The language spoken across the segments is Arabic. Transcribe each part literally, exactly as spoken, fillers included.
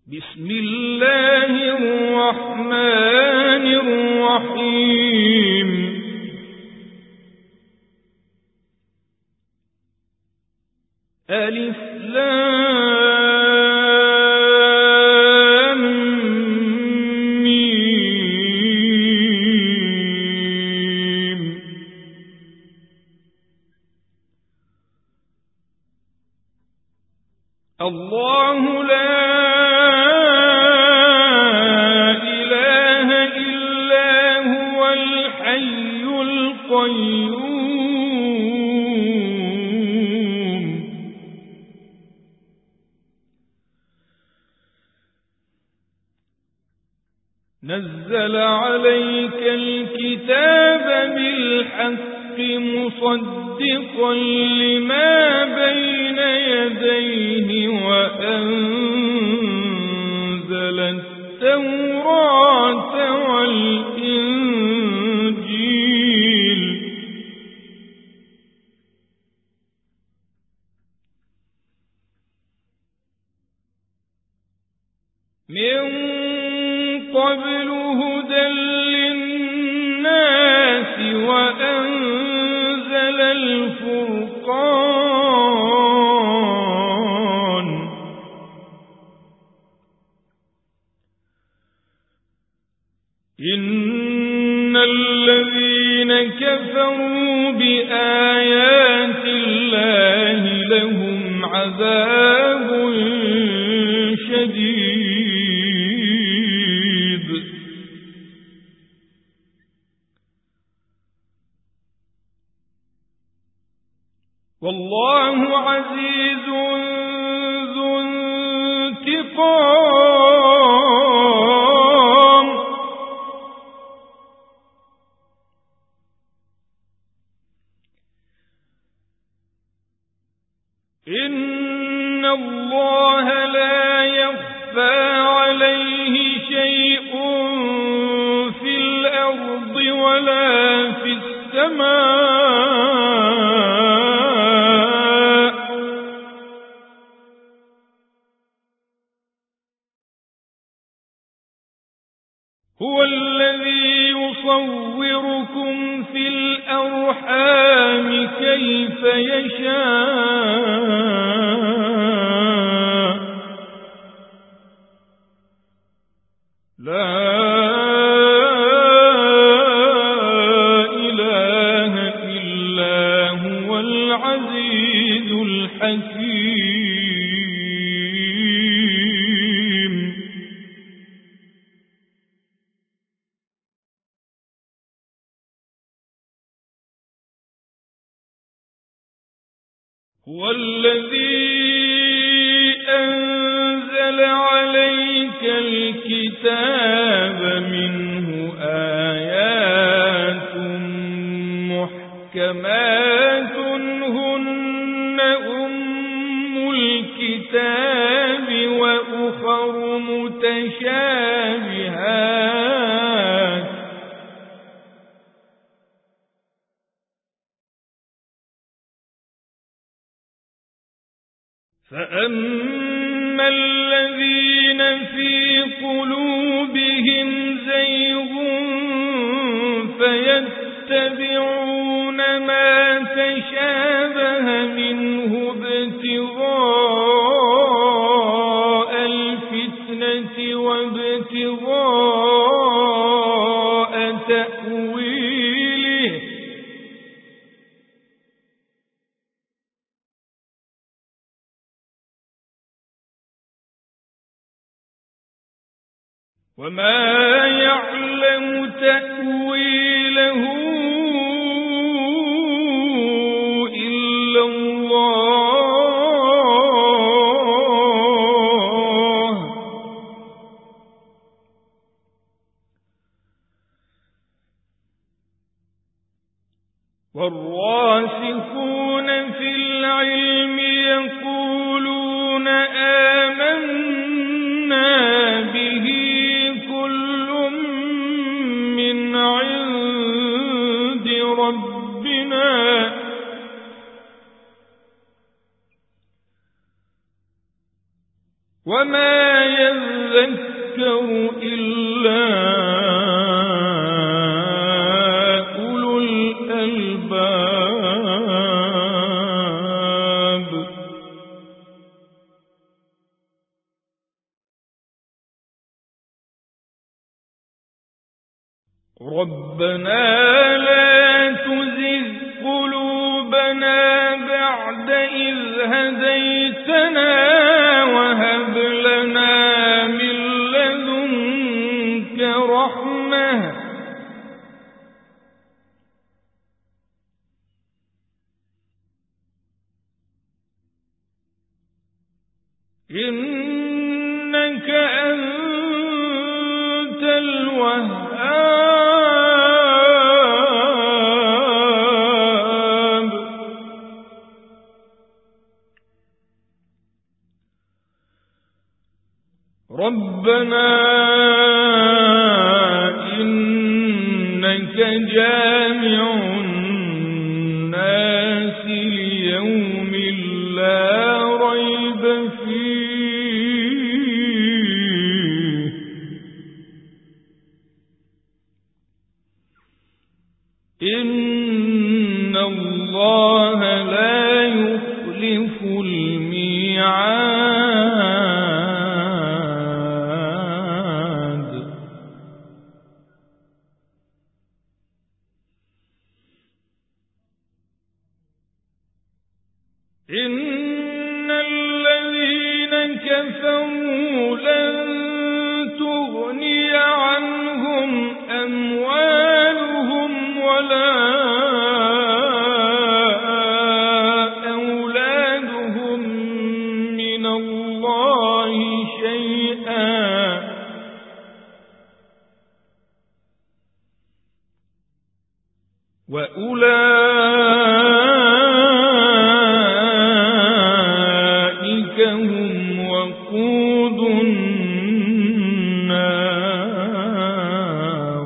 بسم الله الرحمن الرحيم ألف لام ميم الله لا نزل عليك الكتاب بالحق مصدقا لما بين يديه وأنزل التوراة والإنجيل من قبل هدى للناس وأنزل الفرقان إن الذين كفروا بآيات الله لهم عذاب شديد والله عزيز ذو انتقام إن الله لا يخفى عليه شيء في الأرض ولا في السماء هو الذي يصوركم في الأرحام كيف يشاء لا إله إلا هو العزيز الحكيم هو الذي أنزل عليك الكتاب منه آيات محكمات هن أم الكتاب وأخر متشابهات فأما الذين في قلوبهم زيغ فيتبعون ما تشابه منه ابتغاء الفتنة وابتغاء تأويله وما يعلم تأويله إلا الله والراسخون في العلم يقولون آمنا به من عند ربنا وما يذكر إلا أولو الألباب. ربنا لا تزغ قلوبنا بعد إذ هديتنا وهب لنا من لدنك رحمة إنك أنت الوهاب. ربنا إنك جامع الناس ليوم لا ريب فيه إن الله لا يخلف الميعاد. إن الذين كفروا لن تغني عنهم أموالهم ولا أولادهم من الله شيئا وأولئك هم وقود النار.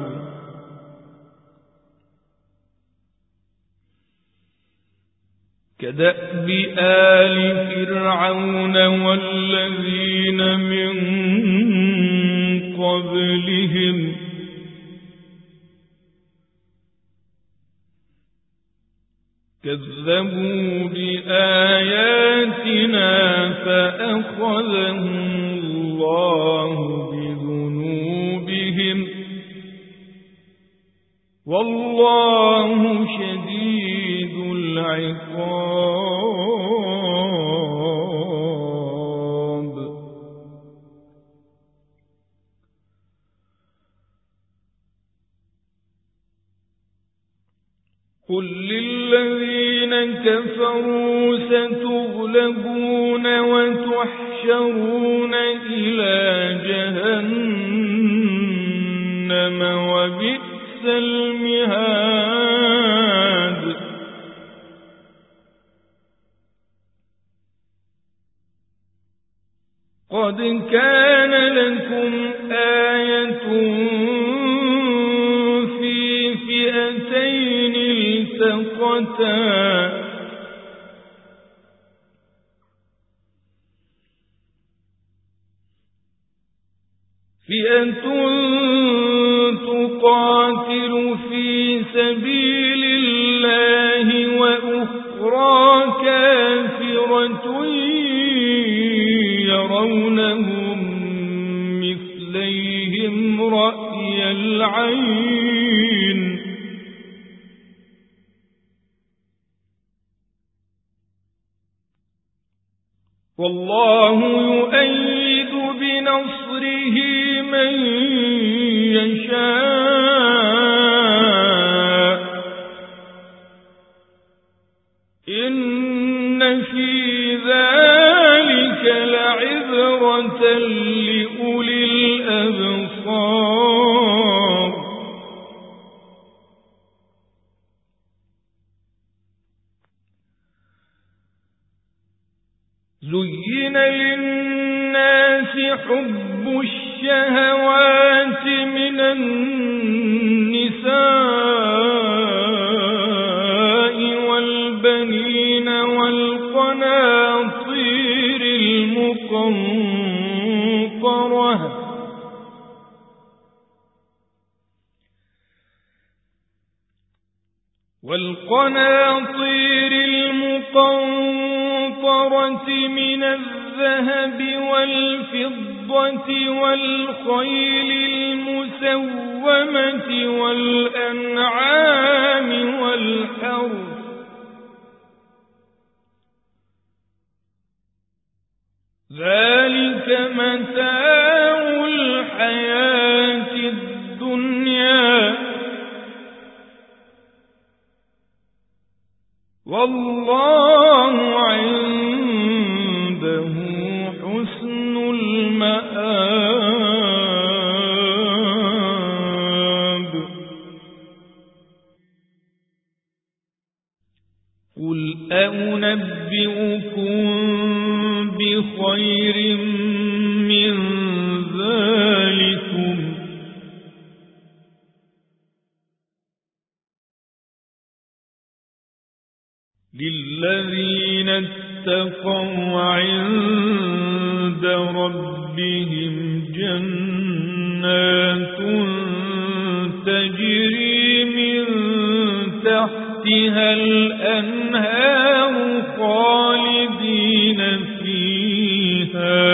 كدأب آل فرعون والذين من قبلهم كذبوا بآياتنا فأخذهم الله بذنوبهم والله شديد العقاب. قل للذين كفروا ستغلبون وتحشرون إلى جهنم وبئس المهاد. قد كان لكم آية في فئتين التقتا فئة تقاتل في سبيل الله وأخرى كافرة يرونهم مثليهم رأي العين والله يؤيد بنصره من يشاء إن في ذلك لعبرة لأولي الأبصار. زين للناس حب الشهوات من النساء والبنين والقناطير المقنطرة المنثرة والقناطير المقنطرة من الذهب والفضة والخيل المسومة والأنعام والحرث ذلك متاع الحياة الدنيا والله عنده حسن المآب. قل أنبئكم بخير من ذلكم للذين اتقوا عند ربهم جنات تجري من تحتها الأنهار خالدين فيها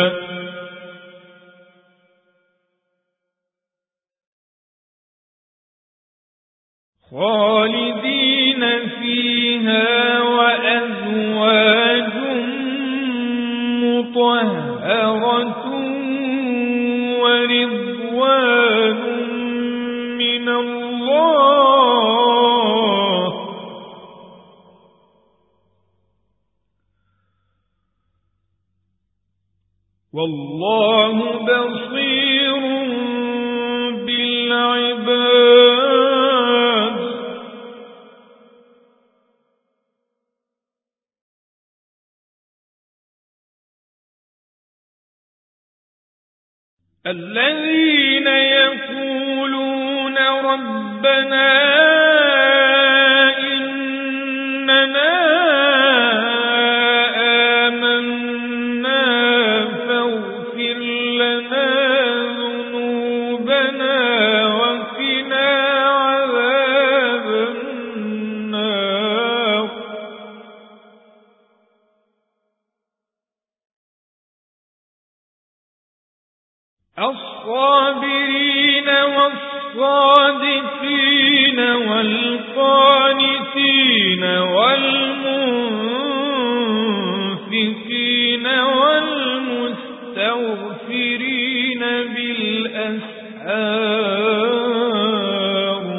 خالدين فيها وأزواج مطهرة ورضوان من الله والله بصير بالعباد. الذين يقولون ربنا إننا آمنا فاغفر لنا ذنوبنا وقنا عذاب النار الصابرين والصادقين والقانتين والمنفقين والمستغفرين بالأسحار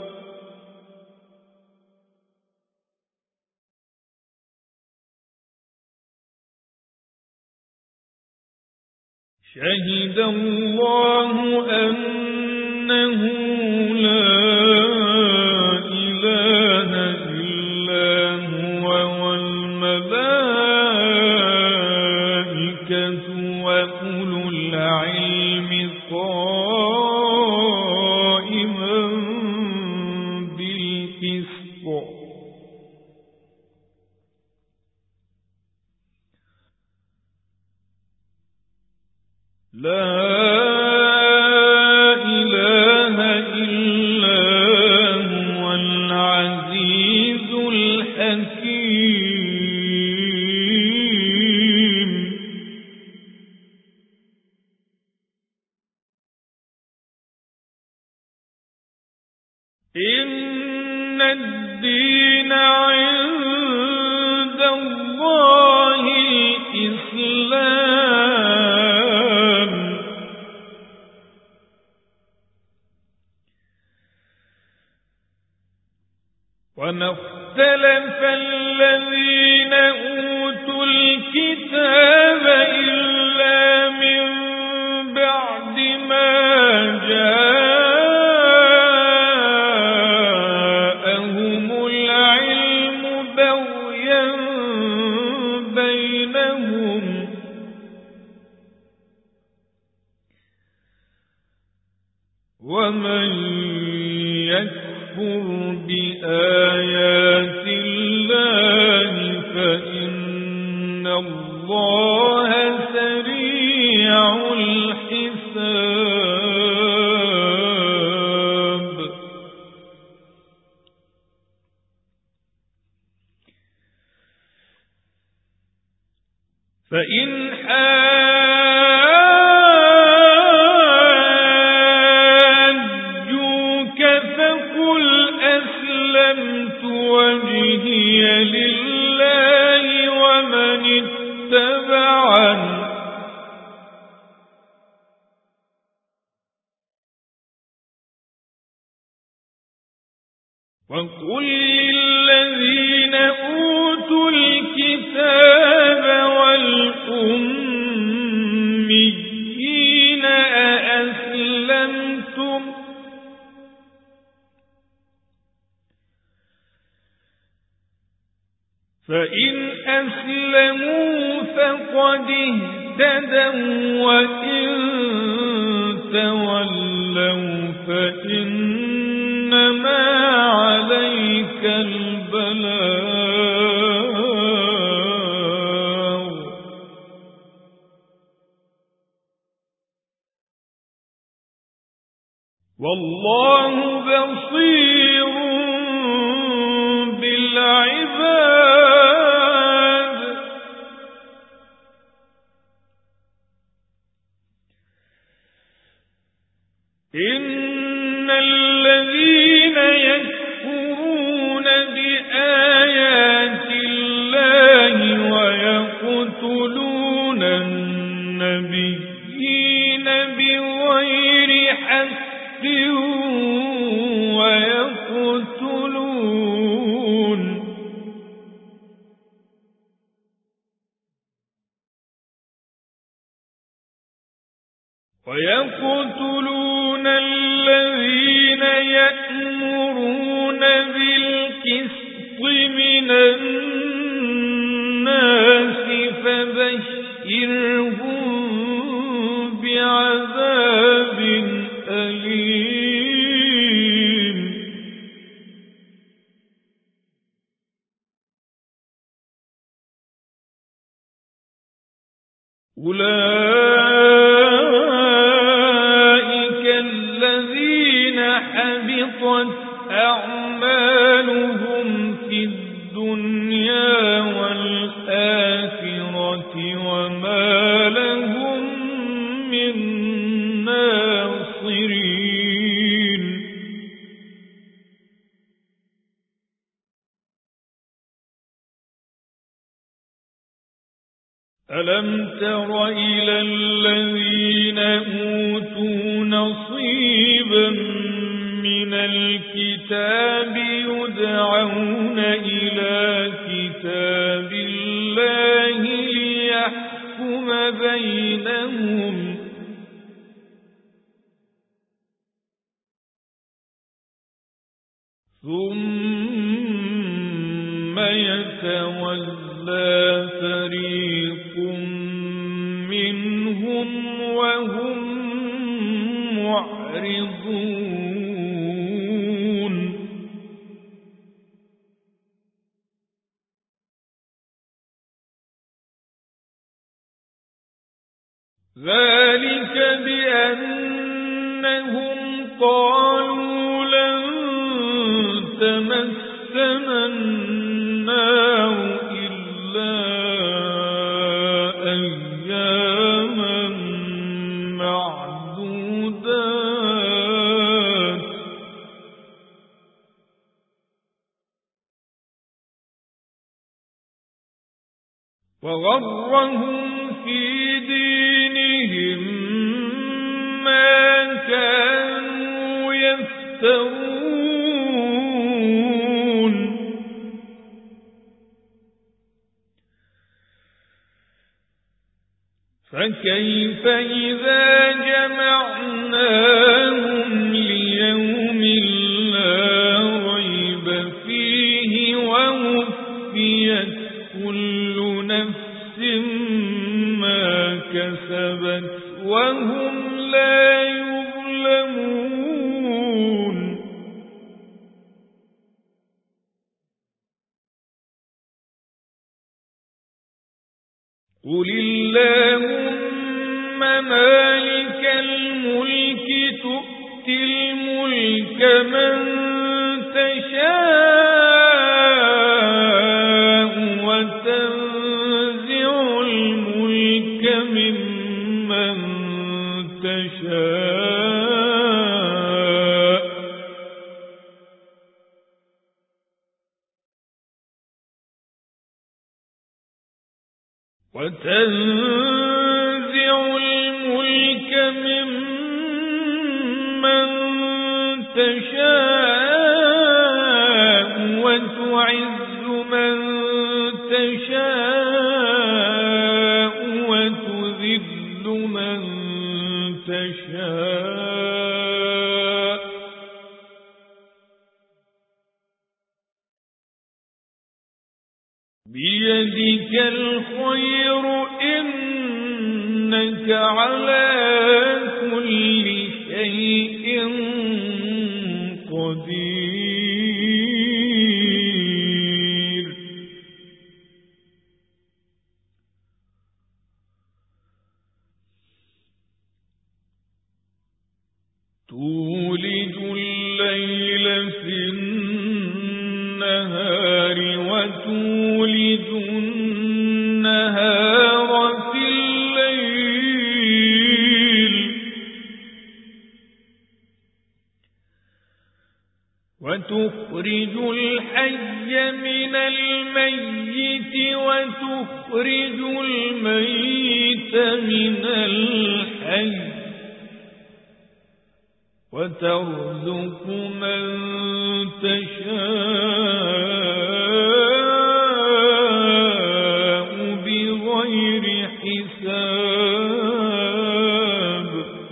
شهد الله أنه لا إله إلا هو والملائكة وأولو العلم قائما بالقسط لا إله إلا هو العزيز الحكيم. إن الدين عند الله الإسلام وما اختلف الذين أوتوا الكتاب إلا من بعد ما جاءهم العلم بغيا بينهم ومن يكفر بآيات الله فإن الله سريع الحساب. فإن حاجوك فقل أسلمت وجهي لله ومن اتبعني وقل للذين أوتوا الكتاب والأميين أأسلمتم فإن أسلموا فقد اهتدوا وإن تولوا فإنما عليك البلاغ والله بصير بالعباد إن الذين يكفرون بآيات الله ويقتلون النبيين بغير حق ويقتلون ويقتلون الذين يأمرون بالقسط من الناس فبشرهم بعذاب أليم أولئك الذين حبطت أعمالهم في الدنيا والآخرة وما لهم من ناصرين ألم تر إلى الذين أوتوا نصيبا من الكتاب يدعون إلى كتاب الله ليحكم بينهم ثم يتولى فريق منهم وهم معرضون ذلك بأنهم قالوا لن تمسنا النار إلا أياما معدودات وغرهم في دينهم ما كانوا يفترون فكيف إذا جمعناهم ليوم لا ريب فيه ووفيت كل نفس ما كسبت وهم لا يظلمون قل اللهم مالك الملك تؤتي الملك من تشاء وتنزع الملك تشاء وتنزع الملك ممن تشاء وتعز من تشاء وتذل من تشاء بيدك الخير إنك على كل شيء قدير تولج الليل في النهار وتولج النهار في الليل وتخرج الحي من الميت وتخرج الميت من الحي وترزق من تشاء بغير حساب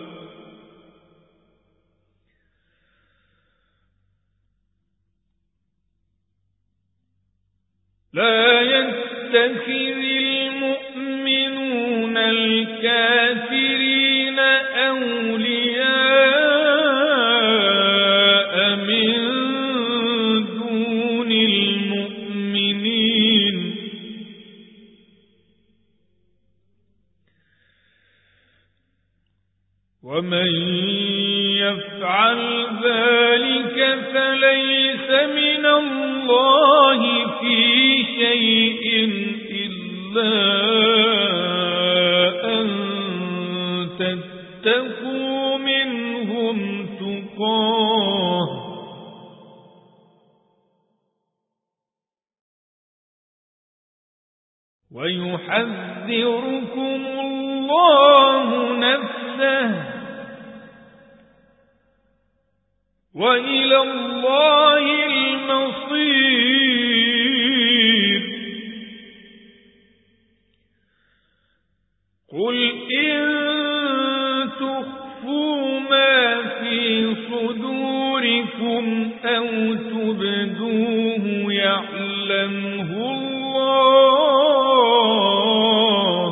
لا يتخذ المؤمنون الكافرين أولياء من دون المؤمنين ومن يفعل ذلك فليس من الله في شيء إلا أن تتقوا منهم تقاه ويحذركم الله نفسه وإلى الله المصير قل إن تخفوا ما في صدوركم أو تبدوه يعلمه الله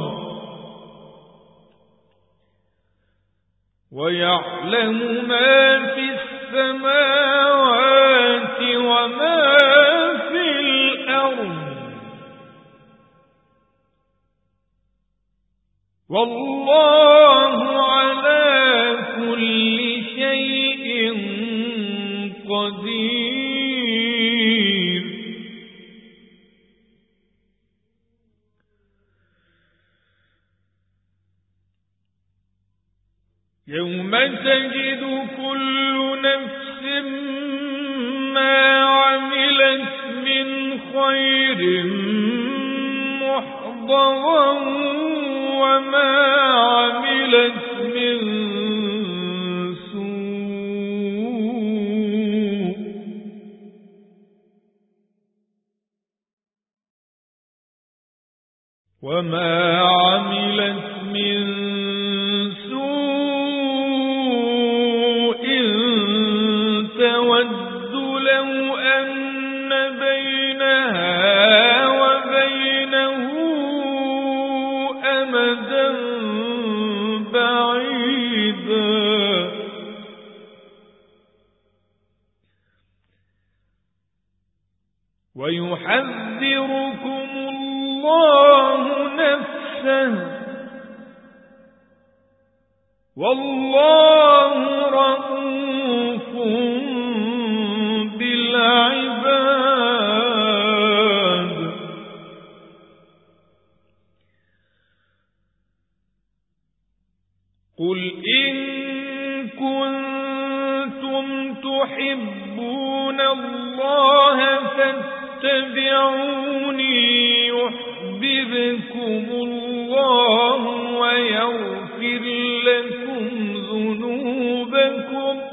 ويعلم ما في السماوات وما في الأرض والله على كل شيء قدير يوم تجد كل نفس ما عملت من خير محضرا وما عملت من سوء وما عملت من سوء تود لو أن بينها وبينه أمدا بعيدا ويحذركم الله نفسه والله رؤوف بالعباد قل إن كنتم تحبون الله فاتبعوني يحببكم الله ويغفر لكم ذنوبكم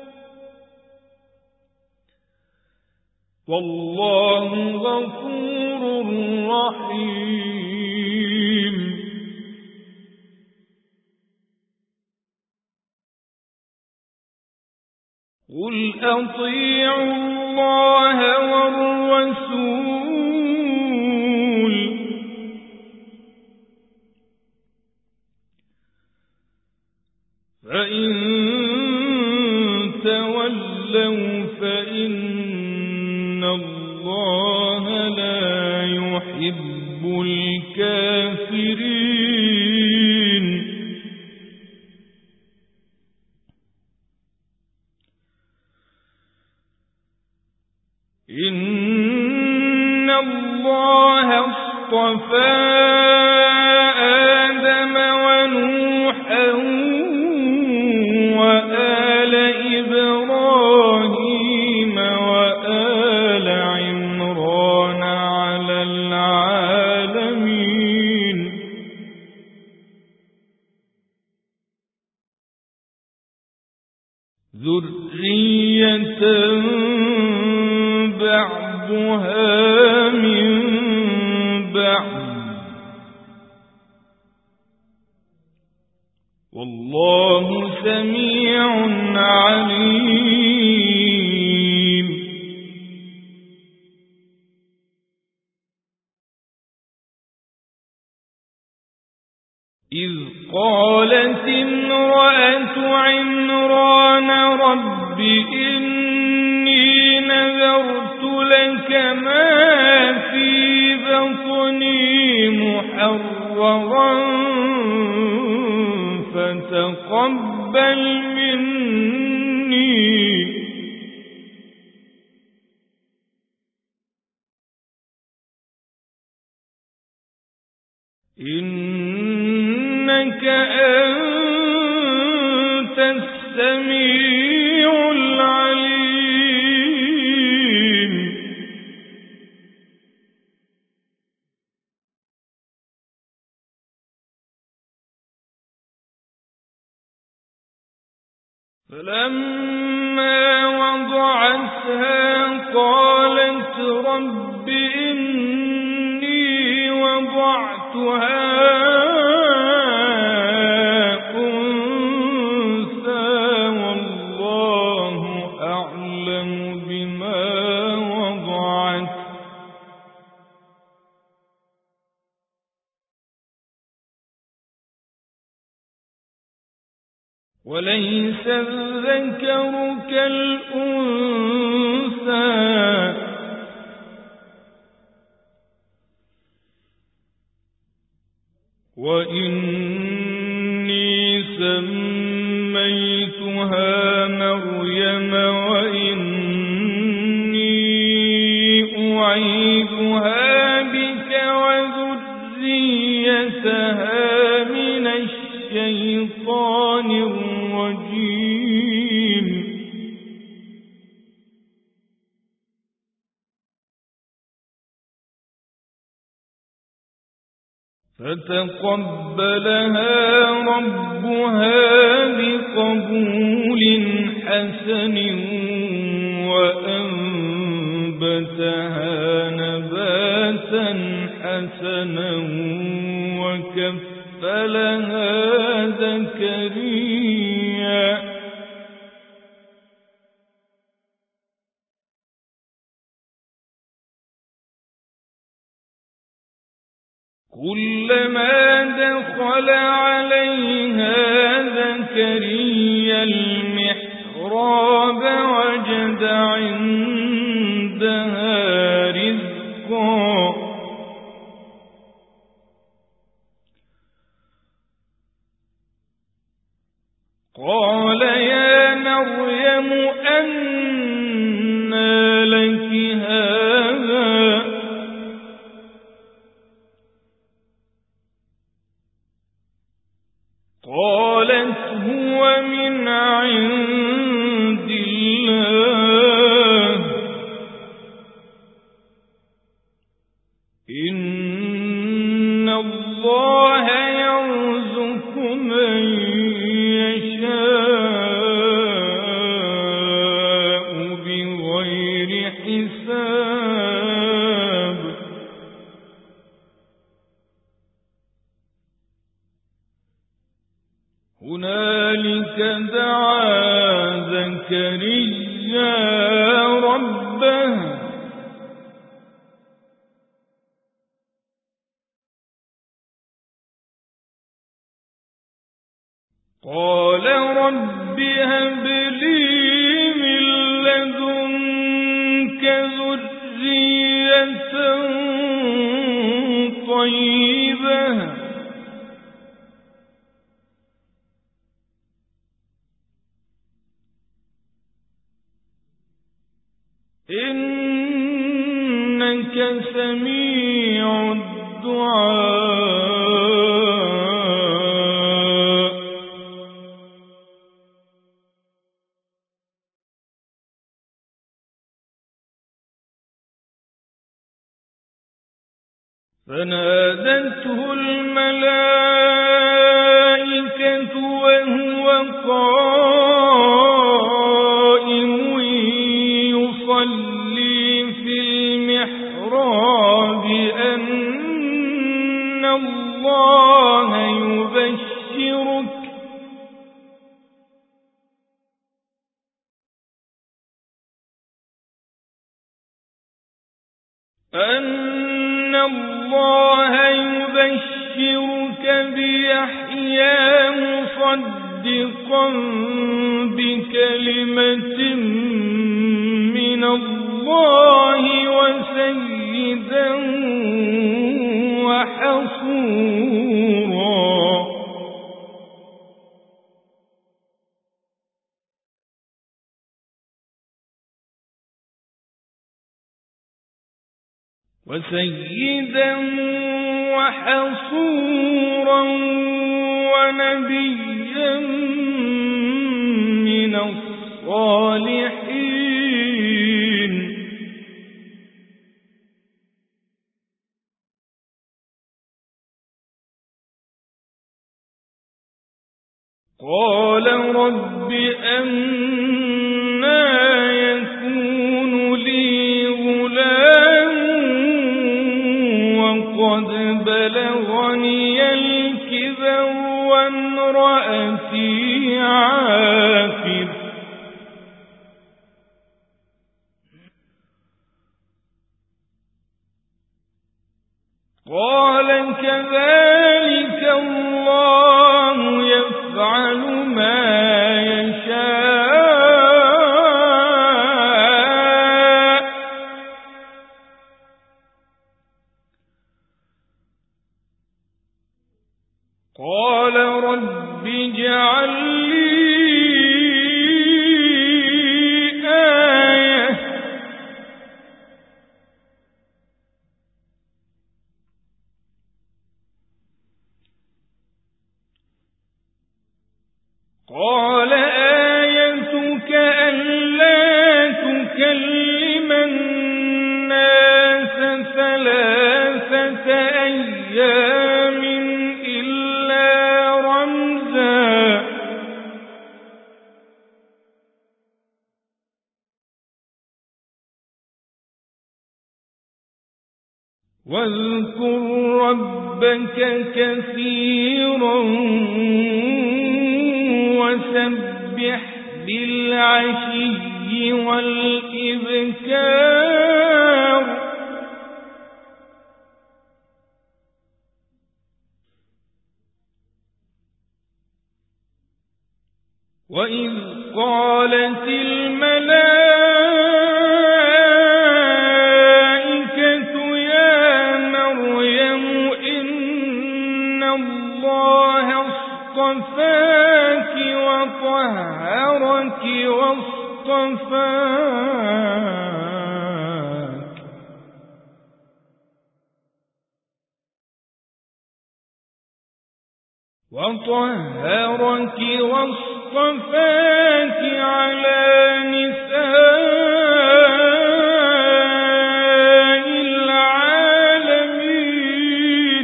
والله غفور رحيم. قل أطيعوا الله والرسول فإن تولوا فإن الله لا يحب الكافرين. إن الله اصطفى آدم ونوحا وآل إبراهيم وآل عمران على العالمين ذرية بعضها من بعض والله سميع عليم. إذ قالت امرأة عمران رب إني نذرت لك ما في بطني محررا فتقبل مني إنك أنت السميع العليم. فلما وضعتها قالت رب إني وضعتها أنثى والله أعلم بما وضعت وليس الذكر كالأنثى وإني سميتها مريم وإني أعيذها بك وذريتها من الشيطان الرجيم. فتقبلها ربها بقبول حسن وأنبتها نباتا حسنا وكفلها زكريا كلما دخل عليها زكريا المحراب وجد عندها رزقا قال يا مريم أنى لك هذا قالت هو من عند الله إن الله يرزق من يشاء بغير حساب هنالك دعا زكريا ربه قال رب هب لي من لدنك ذرية طيبة إنك سميع الدعاء فنادته الملائكة وهو قائم يصلي في المحراب أن الله يبشرك أن الله يبشرك بيحيى مصدقا بكلمة من الله وسيدا وحصورا وسيدا وحصورا ونبيا من الصالحين قال رب أنى يكون لي غلام وقد بلغني الكبر وامرأتي عاقر قال كذلك الله يفعل ما يشاء قال رب اجعل لي آية قال آيتك ألا تكلم الناس ثلاثة أيام إلا رمزا واذكر ربك كثيرا وسبح بالعشي والإبكار وإذ قالت الملائكة يا مريم إن الله اصطفاك وطهرك واصطفاك وطهرك واصطفاك اصطفاك على نساء العالمين.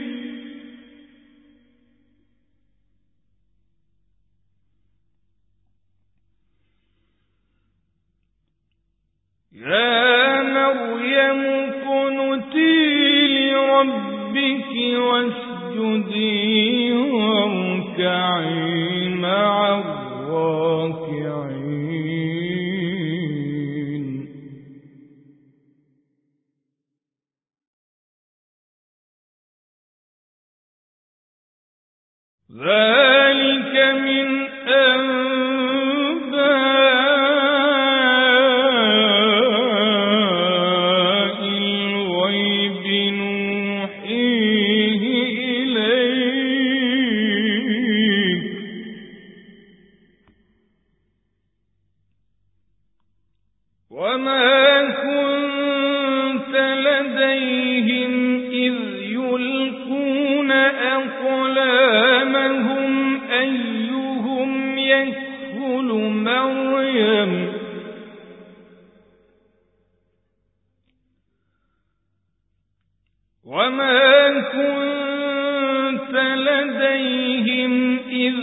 يا مريم اقنتي لربك واسجدي واركعي مع الراكعين. ذلك من أنباء الغيب نوحيه إليك وما كنت لديهم إذ يلقون أقلامهم أيهم يكفل مريم وما كنت لديهم إذ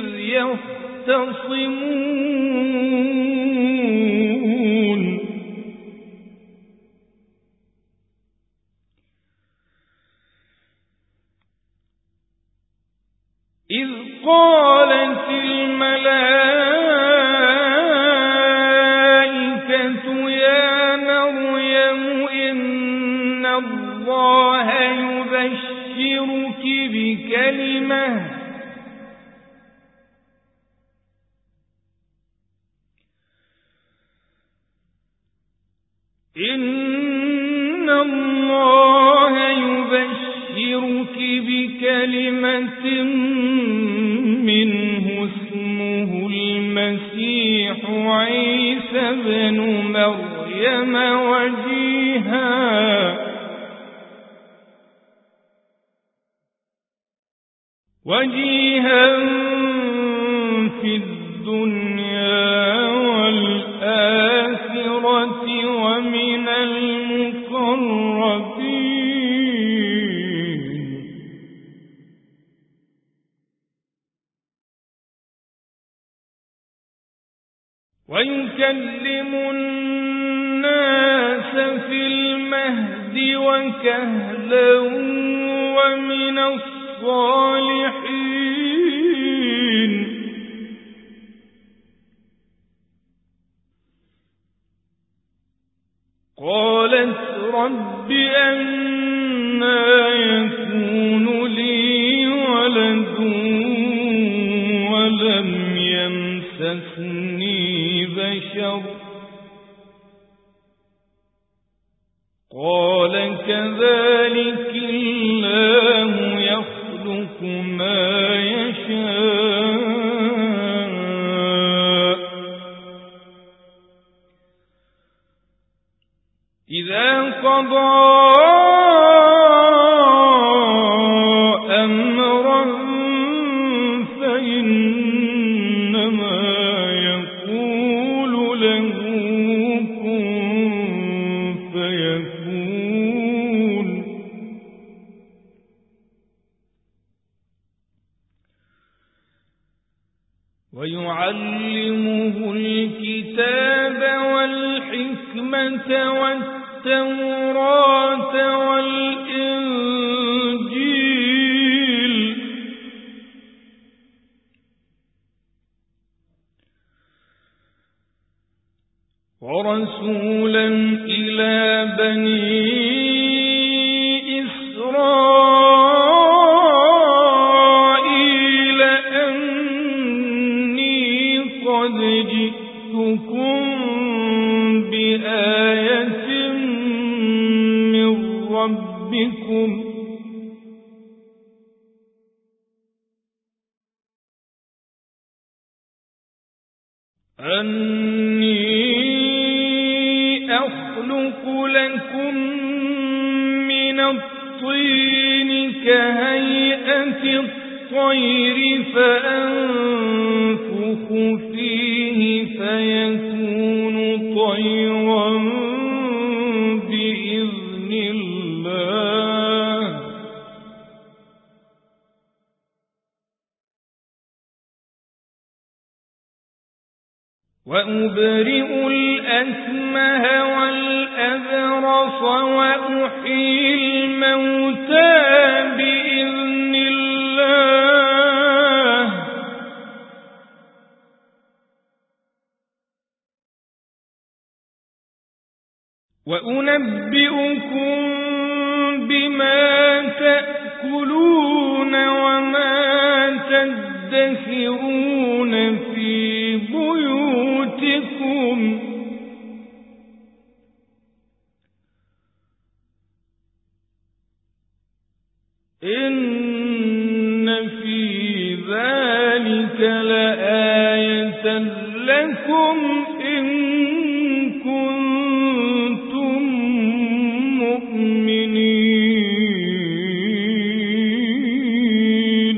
يختصمون. إذ قالت الملائكة يا مريم إن الله يبشرك بكلمة إن الله يبشرك بكلمة منه اسمه المسيح عيسى بن مريم وجيها وجيها في الدنيا والآخرة ومن المقربين. ويكلم الناس في المهد وكهلا ومن الصالحين. قالت رب أنى يكون لي ولد ولم يمسسني بشر قال كذلك الله يخلق ما يشاء إذا قضى أمرا فإنما يقول له كن فيكون. ويعلمه الكتاب والحكمة والتوراة والإنجيل ورسولا إلى بني إسرائيل أني قد جئتكم بآية من ربكم أني أخلق لكم من الطين كهيئة الطير فأنفخ وأبرئ الأكمه والأبرص وأحيي الموتى بإذن الله وأنبئكم بما تأكلون وما تدخرون في بيوتكم إن في ذلك لآية لكم إن كنتم مؤمنين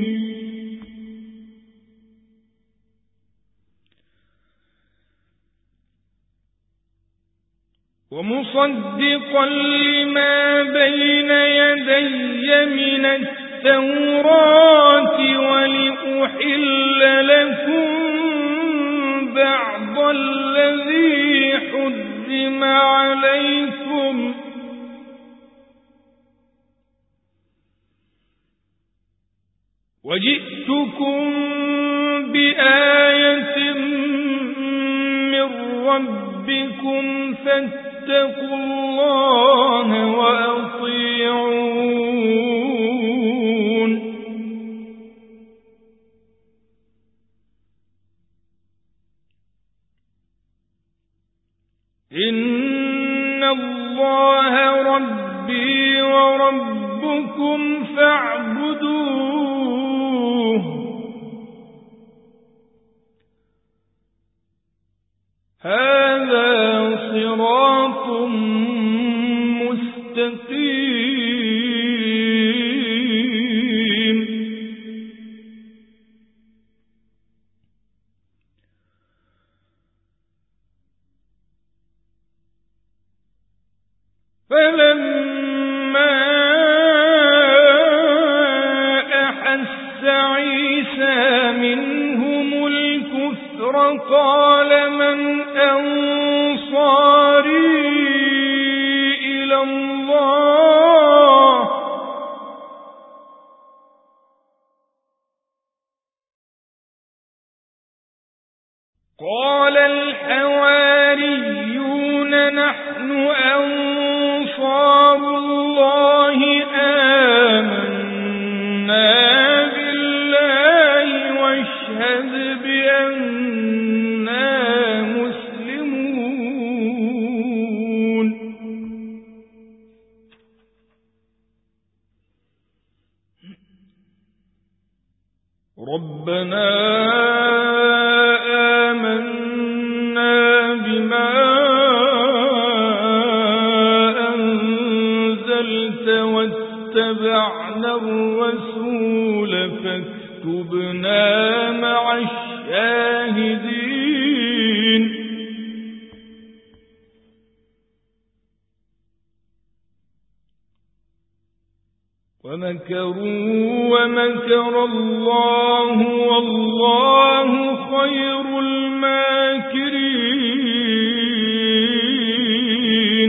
ومصدقا لما بين يدي من التوراة ولأحل لكم بعض الذي حرم عليكم وجئتكم بآية من ربكم فاتقوا الله وأطيعون إن الله ربي وربكم فاعبدوه هذا صراط مستقيم فلما أحس عيسى منهم الكفر قال من أنصاري إلى الله قال الحواريون نحن أنصار الله آمنا بالله واشهد بأننا مسلمون ربنا آمنا بما أنزلت واتبعنا الرسول فاكتبنا مع الشاهدين ومكروا ومكر الله والله خير الماكرين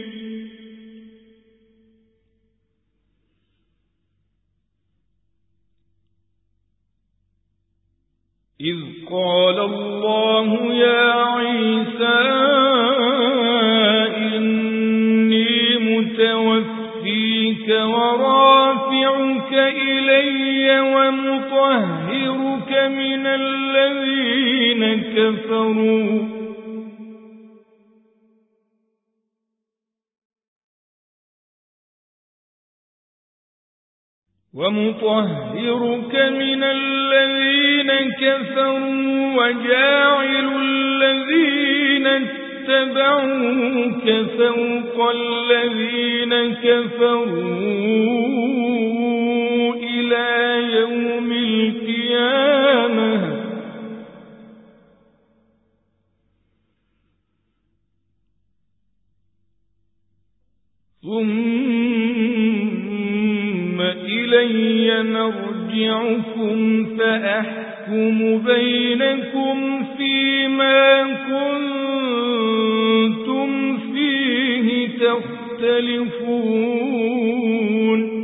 إذ قال الله يا عيسى إني متوفيك ورافعك إلي ومطهرك من الذين كفروا ومطهرك من الذين كفروا وجاعل الذين اتبعوك فوق الذين كفروا إلى يوم القيامة ثم إلي مرجعكم فأحكم بينكم فيما يختلفون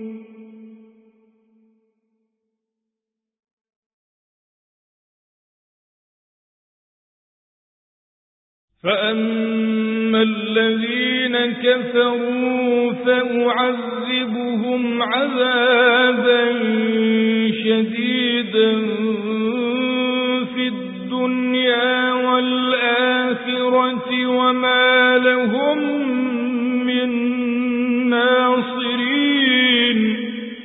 فأما الذين كفروا فأعذبهم عذابا شديدا في الدنيا والآخرة وما لهم من ناصرين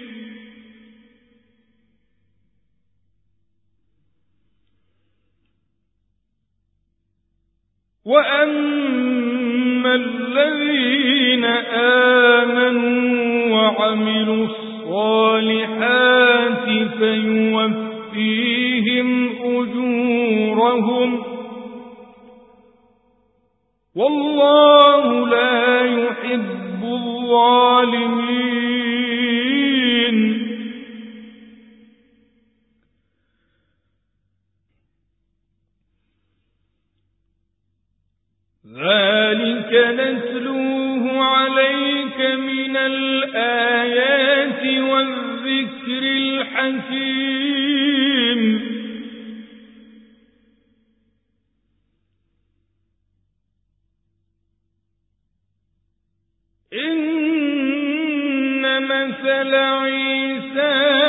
وأما الذين آمنوا وعملوا الصالحات فيوفيهم أجورهم والله لا يحب الظالمين ذلك نتلوه عليك من الآيات والذكر الحكيم إن مثل عيسى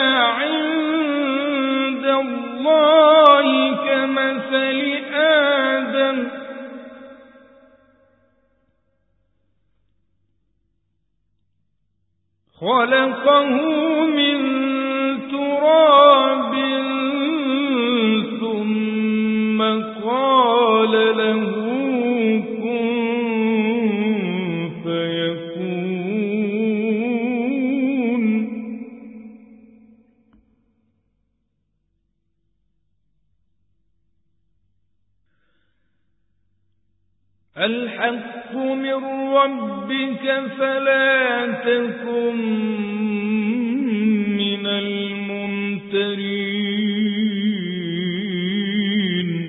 عند الله كمثل آدم خلقه من تراب ثم قال له كن فيكون الحق من ربك فلا تكن من الممترين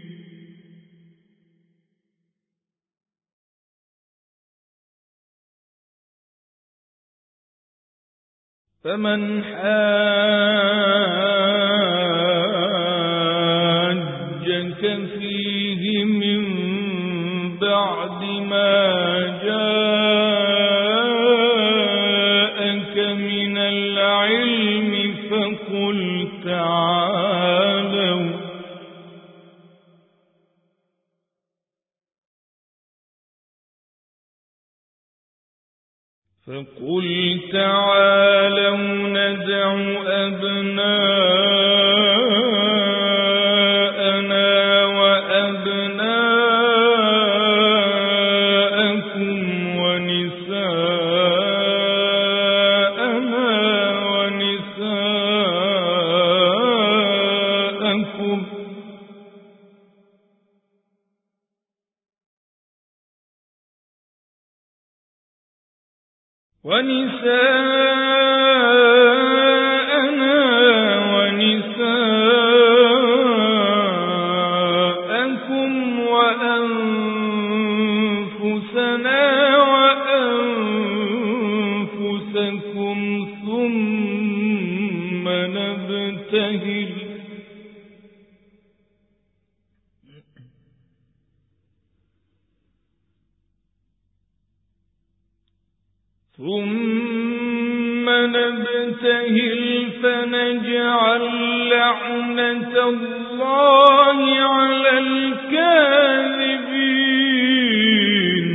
فمن حاجك فيه من بعد ما جاءك من العلم فقل تعالوا فقل تعالوا ندع أبناءنا وأبناءكم ونساءنا ونساءكم ونساءنا ونساءكم وأنفسنا وأنفسكم ثم نبتهل ثم نبتهل فنجعل لعنة الله على الكاذبين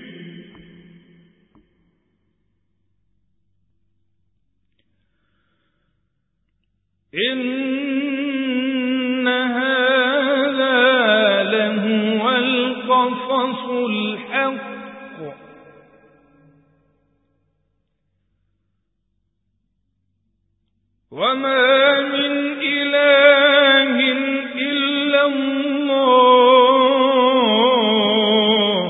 إن هذا لهو القصص الحق وما من إله إلا الله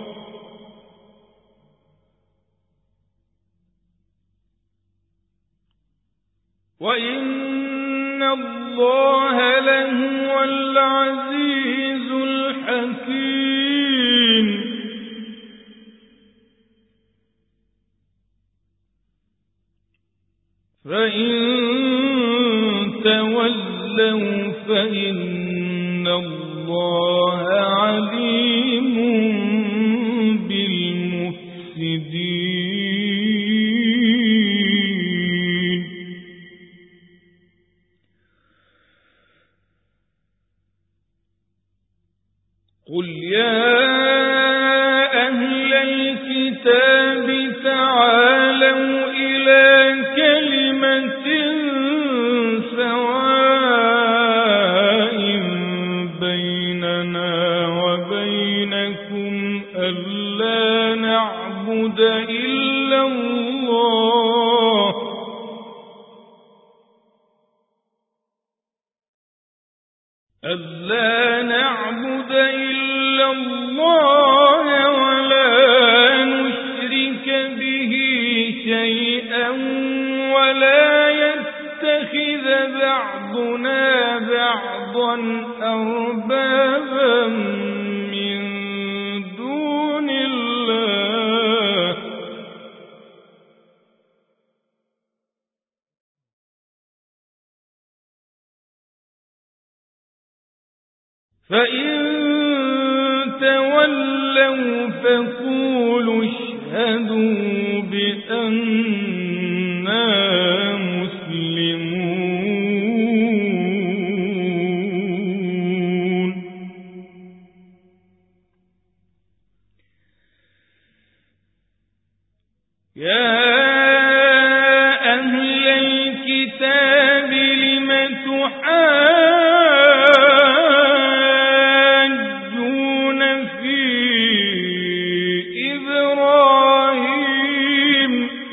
وإن الله لهو العزيز الحكيم تولوا فإن الله عليم بالمفسدين. قل يا أهل الكتاب تعالوا إلى كلمة سواء بيننا وبينكم ألا نعبد إلا الله ألا نعبد إلا الله ولا نشرك به شيئا ولا يتخذ بعضنا بعضا أربابا من دون الله فإن تولوا فقولوا اشهدوا بأننا مسلمون. يا أهل الكتاب لم تحاجون في إبراهيم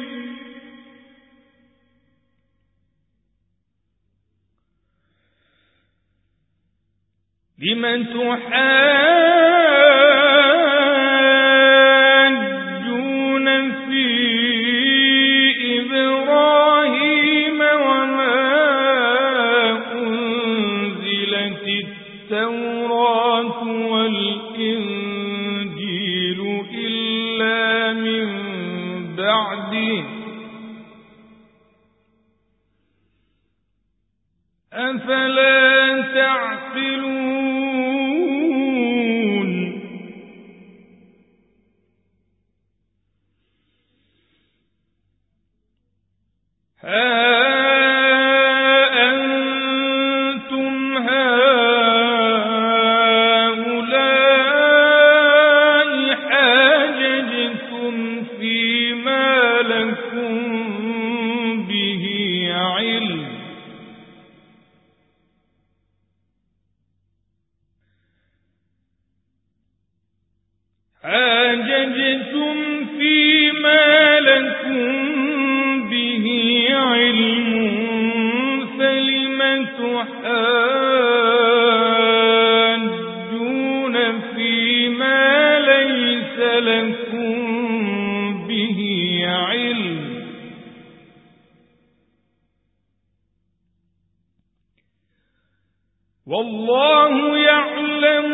لم تحاجون في إبراهيم وما أنزلت التوراة والإنجيل إلا من بعده أفلا تعقلون. ها أنتم هؤلاء حاججتم فيما لكم به علم حاججتم فيما لكم به علم فلم تحاجون فيما ليس لكم به علم والله يعلم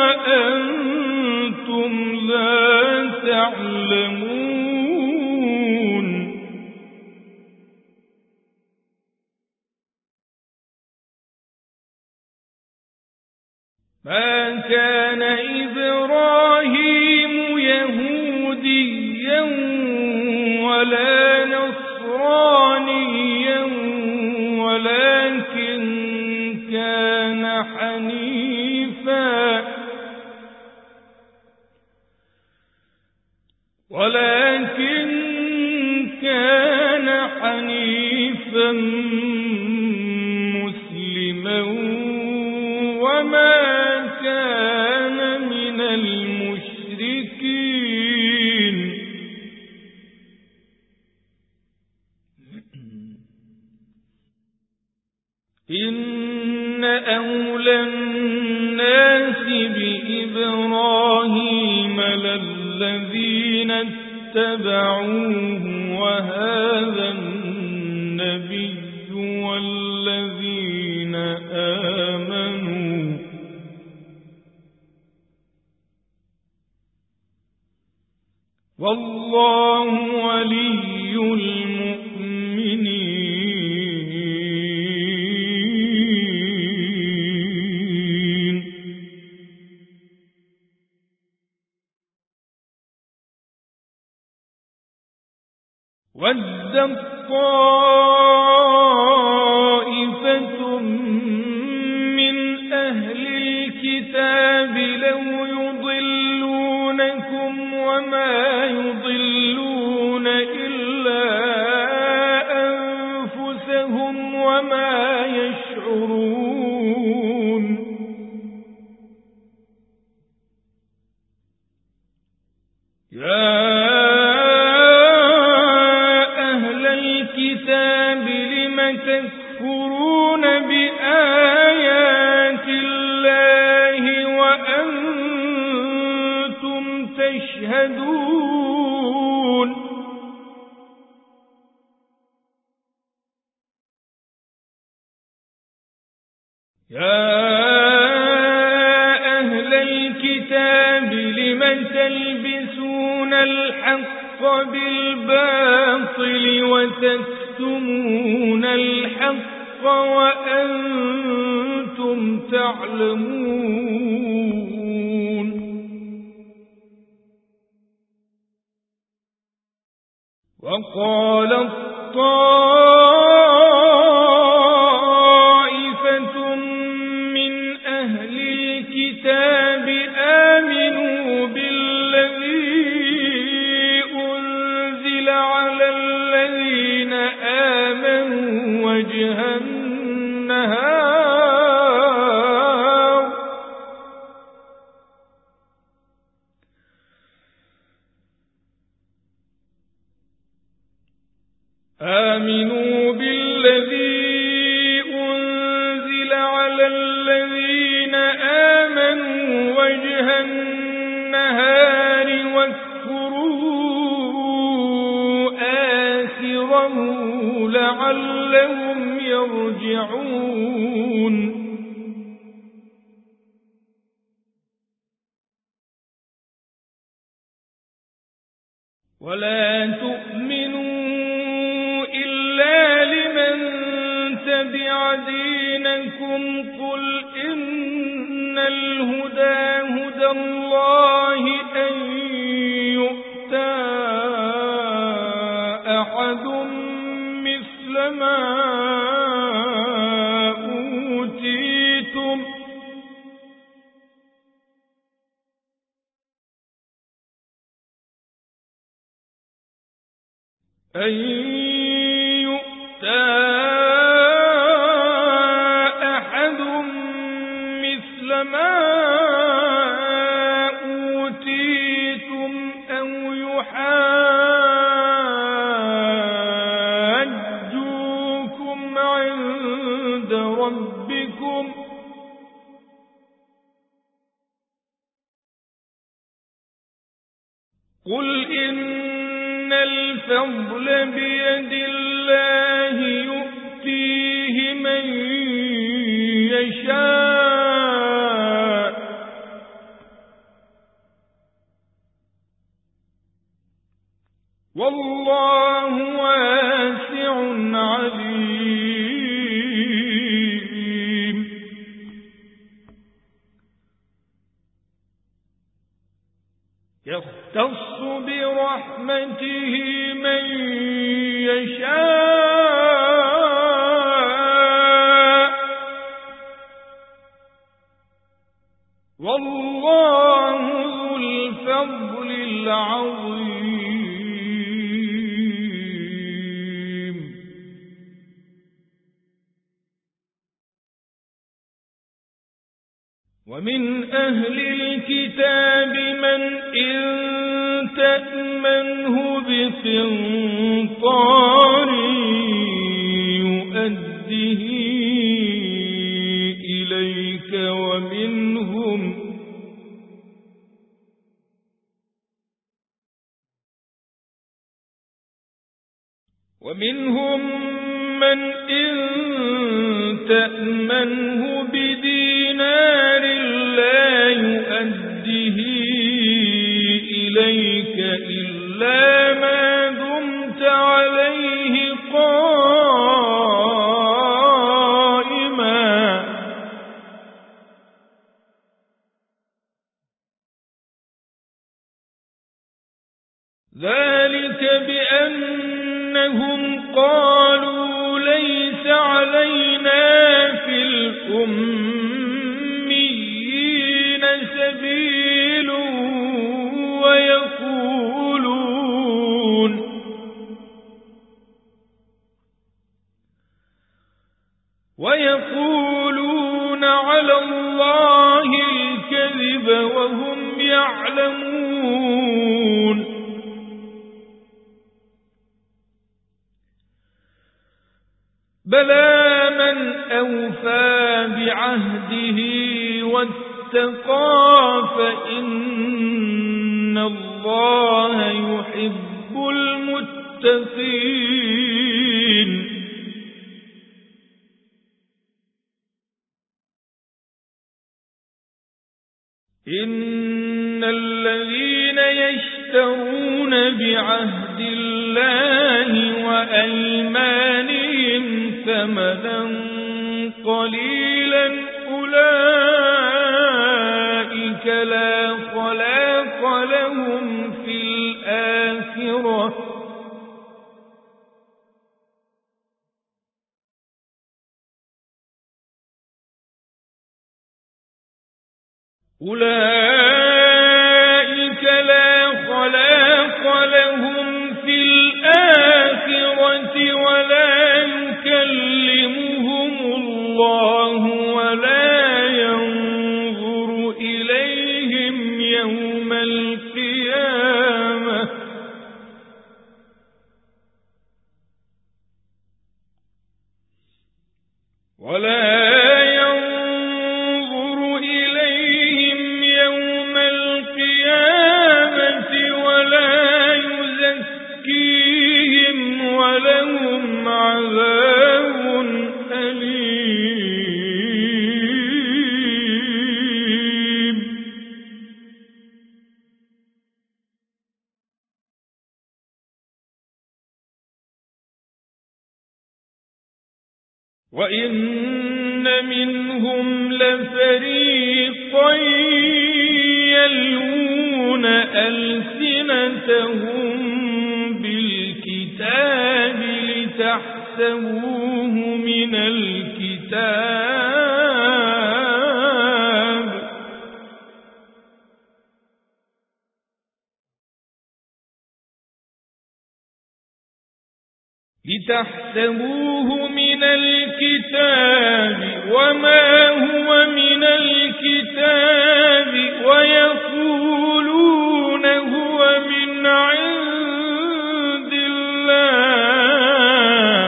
وأنتم لا تعلمون. ما كان إبراهيم يهوديا ولا نصرانيا ولكن كان حنيفا ولكن كان حنيفا مسلما وما كان من المشركين. إن أولى الناس بإبراهيم للذين اتبعوه وهذا النبي والذين آمنوا والله ولي المؤمنين. وَدَّت طَّائِفَةٌ مِّنْ أَهْلِ الْكِتَابِ لَوْ يُضِلُّونَكُمْ وَمَا يُضِلُّونَ إِلَّا أَنفُسَهُمْ وَمَا يَشْعُرُونَ يَا تكفرون بآيات الله وأنتم تشهدون يا أهل الكتاب لم تلبسون الحق بالباطل وتكتمون الحق وأنتم تعلمون وقالت طائفة من أهل الكتاب آمنوا بالذي أنزل على الذين آمنوا وجه النهار آمنوا بالذي أنزل على الذين آمنوا وجه النهار واكفروا آخره لعلهم يرجعون ولا تؤمنوا إلا لمن تبع دينكم قل إن الهدى هدى الله أن يؤتى أحد مثل ما أوتيتم أن يؤتى أحد مثل ما أوتيتم أو يحاجوكم عند ربكم قل إن الفضل بيد الله يؤتيه من يشاء والله واسع عليم يختص برحمته من يشاء والله ذو الفضل العظيم ومن أهل الكتاب من إن تأمنه بقنطار يؤده إليك ومنهم ومنهم من إن تأمنه بدينار لا يؤده إليك إلا ما دمت عليه قائما ذلك بأن أنهم قالوا ليس علينا في الأميين سبيل ويقولون ويقولون على الله الكذب وهم يعلمون بلى من أوفى بعهده واتقى فإن الله يحب المتقين إن الذين يشترون بعهد الله وأيمانهم ثمنا قليلا أولئك لا خلاق لهم في الآخرة أولئك لا خلاق لهم في الآخرة ولا يكلمهم الله ولا ينظر إليهم يوم القيامة ولا ولهم عذاب أليم وإن منهم لفريقا يلوون ألسنتهم بالكتاب لتحسبوه من الكتاب لتحسبوه من الكتاب وما هو من الكتاب ويقولون هو من عند الله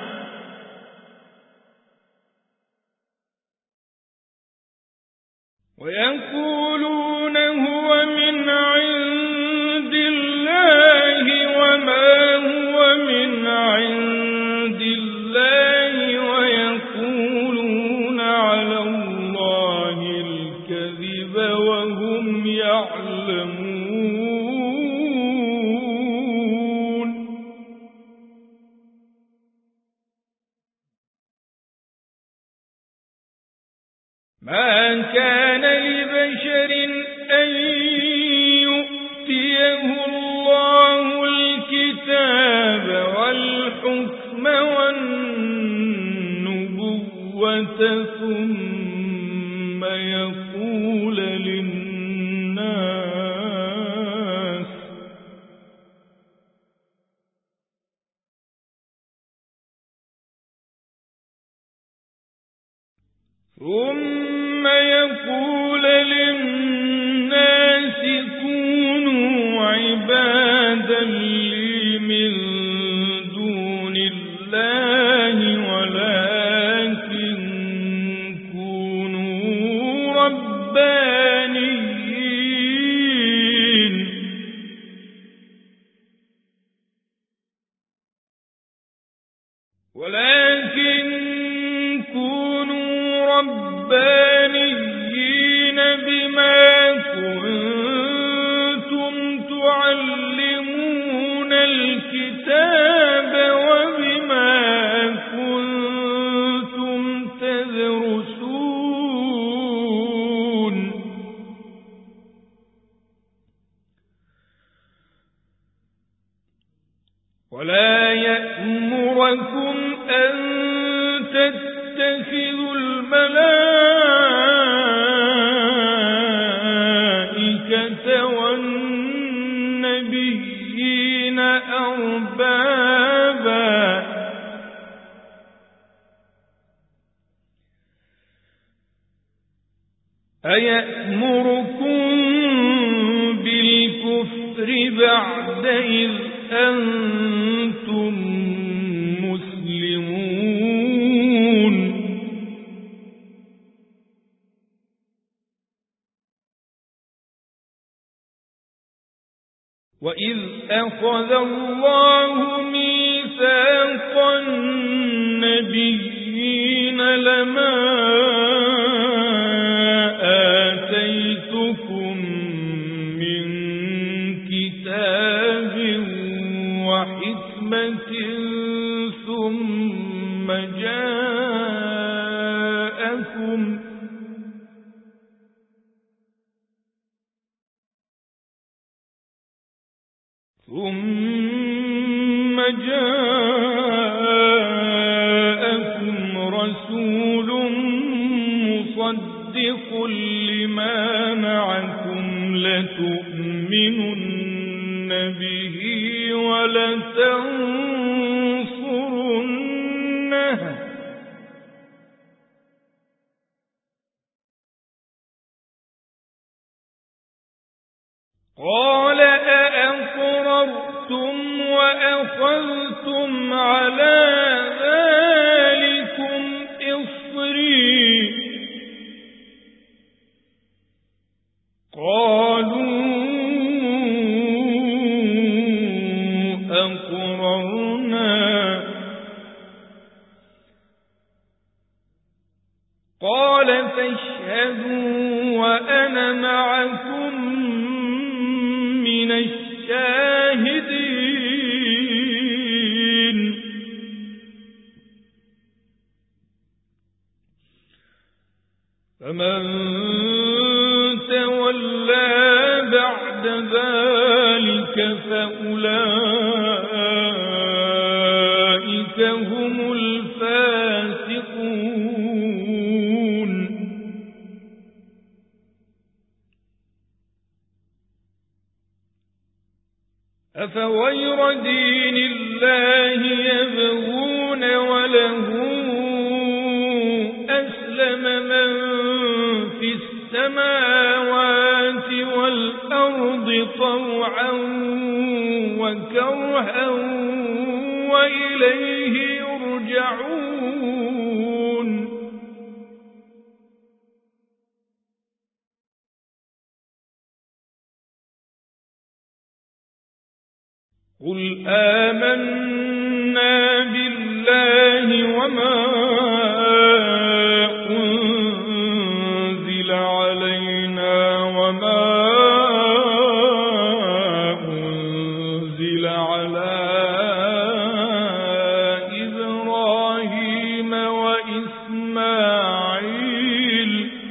ويقولون هو من عند الله وما هو من عند الله ويقولون على الله الكذب وهم يعلمون ما كان لبشر أن يؤتيه الله الكتاب والحكم والنبوة ثم يقول للناس ثم يقول للناس كونوا عبادا لي من دون الله ولكن كونوا ربانيين ولكن كونوا ربانيين بما كنتم تعلمون الكتاب وبما كنتم تدرسون ولا يأتون أيأمركم أن تتخذوا الملائكة والنبيين أربابا أيأمركم بالكفر بعد إذ أنتم مسلمون وإذ أخذ الله ميثاق النبيين لما آتيتكم من كتاب وحكمة ثم جاءكم ثم جاءكم رسول مصدق لما معكم لتؤمنن به ولتنصرنه قال أأقررتم وأخذتم على ذلكم إصري قالوا أقررنا قال فاشهدوا وأنا معكم من الشاهدين فمن تولى بعد ذلك فأولئك هم الفاسقون أفغير دين الله يبغون وله أسلم من في السماوات والأرض طوعا وكرها وإليه يرجعون قل آمنا بالله وما أنزل علينا وما أنزل على إبراهيم وإسماعيل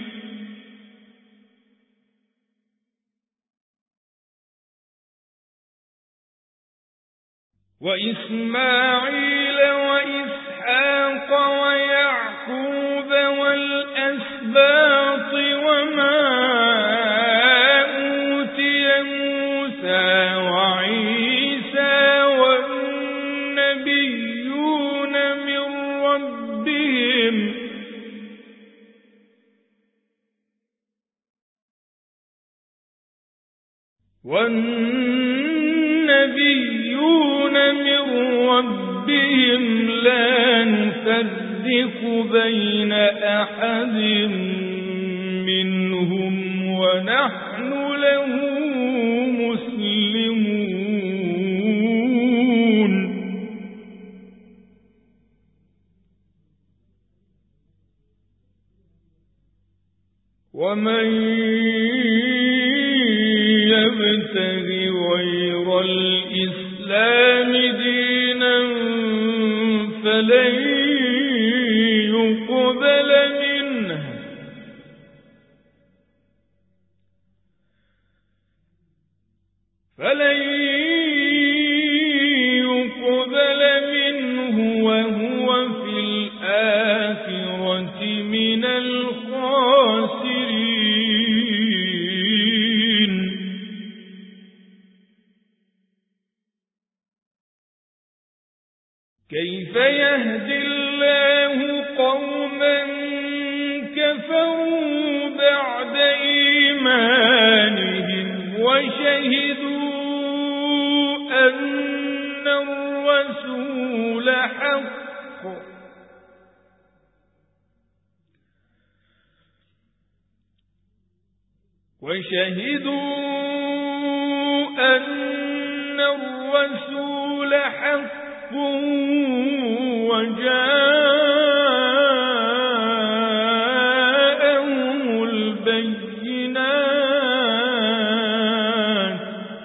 وإسماعيل وإسحاق ويعقوب والأسباط وما أوتي موسى وعيسى والنبيون من ربهم والنبيون من ربهم لا نفرق بين أحد منهم ونحن له مسلمون ومن يبتغ غير الإسلام دينا فلن يقبل منه فلن يقبل منه كيف يهدي الله قوما كفروا بعد إيمانهم وشهدوا أن الرسول حق وشهدوا أن الرسول حق وجاءهم البينات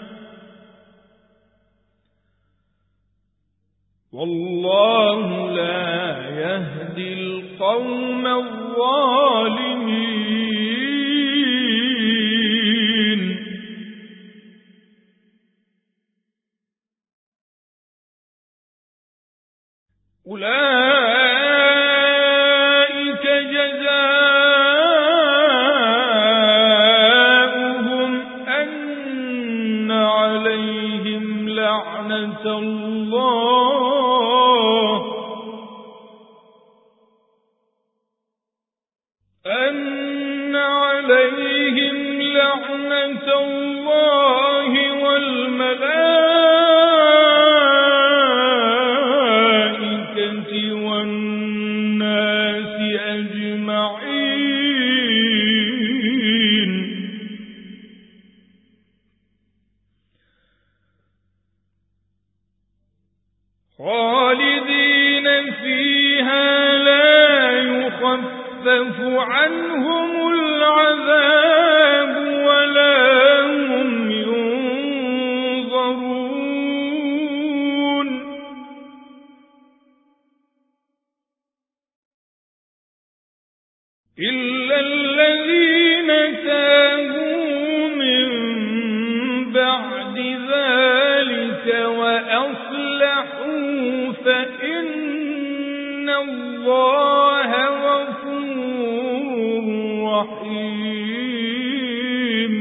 والله لا يهدي القوم الظالمين. أولئك جزاؤهم أن عليهم لعنة الله أن عليهم لعنة الله والملائكة والناس أجمعين. خالدين فيها لا يخفف عنهم العذاب ولا هم ينظرون. إلا الذين تابوا من بعد ذلك وأصلحوا فإن الله غفور رحيم.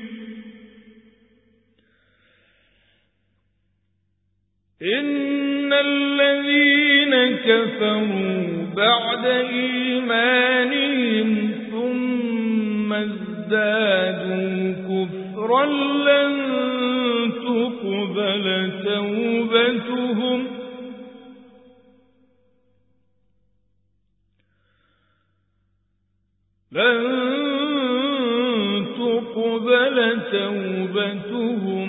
إن الذين كفروا بعد إيمانهم ثم ازدادوا كفرا لن تقبل توبتهم لن تقبل توبتهم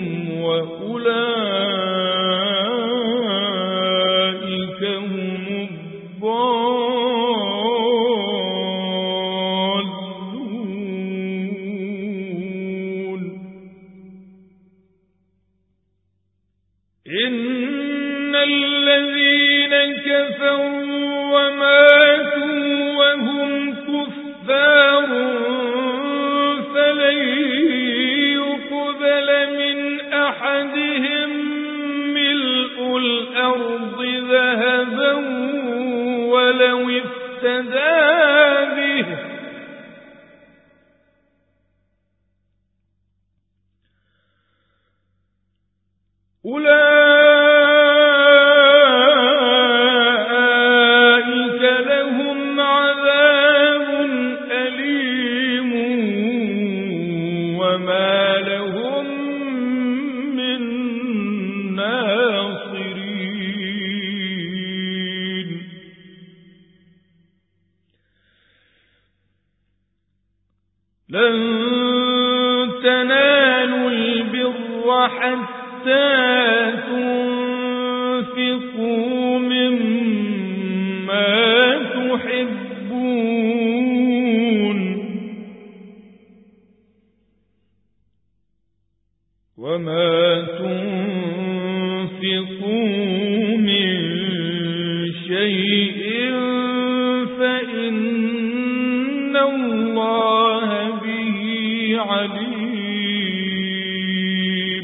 وأولئك هم الضالون. إن الذين كفروا وماتوا وهم كفار فلن يقبل من أحدهم ملء الأرض ذهبا ولو افتدى به أولئك لهم عذاب أليم وما لهم من ناصرين. لن تنالوا البر حتى تنفقوا مما تحبون وما تنفقوا من شيء فإن الله به عليم.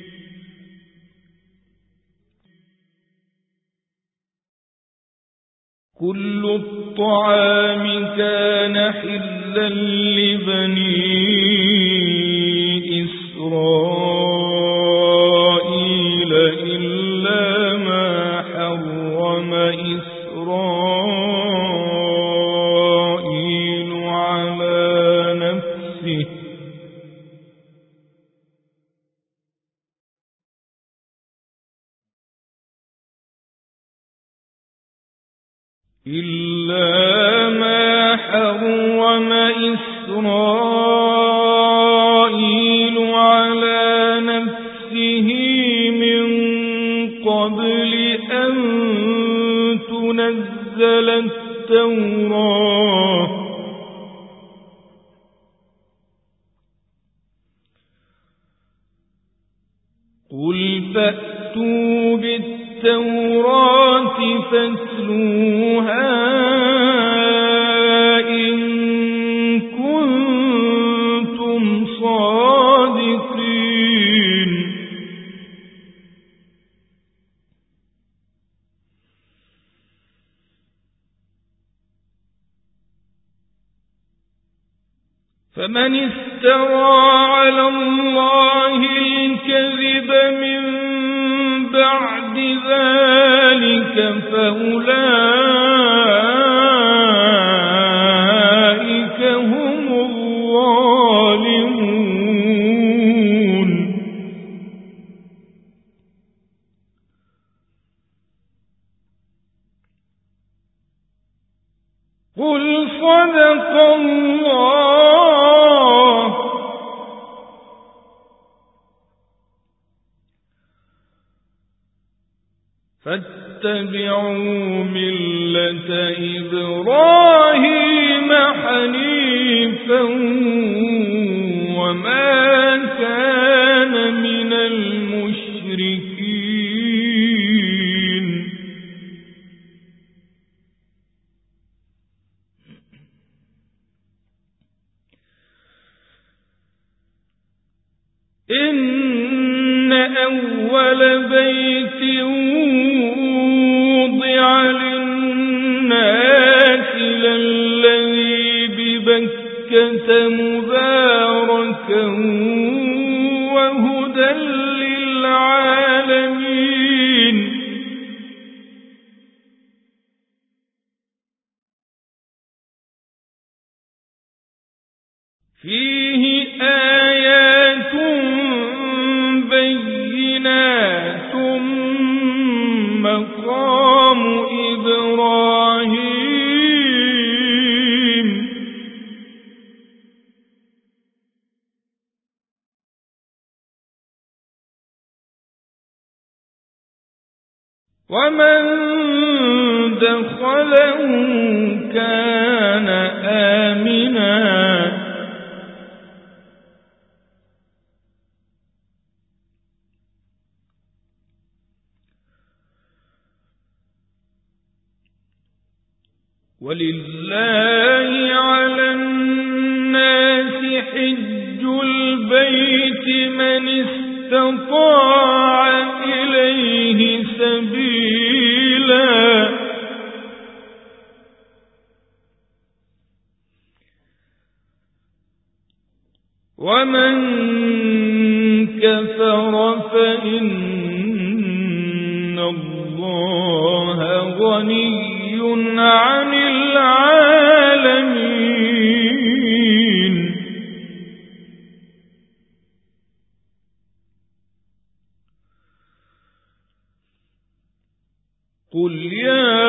كل الطعام كان حلا لبني إسرائيل إلا ما حرم إلا ما حرم إسرائيل على نفسه من قبل أن تنزل التوراة قل فأتوا بالتوراة فاتلوها إن كنتم صادقين فمن افترى على الله الكذب من بعد ذلك فأولئك هم الظالمون قل صدق الله فاتبعوا ملة إبراهيم حنيفا وما كان من المشركين إن أول بيت وضع للناس للذي ببكة مباركا وهدى للعالمين فيه آيات بينات مقام إبراهيم ومن دخله كان آمنا ولله على الناس حج البيت من استطاع إليه سبيلا ومن كفر فإن الله غني عن العالمين قل يا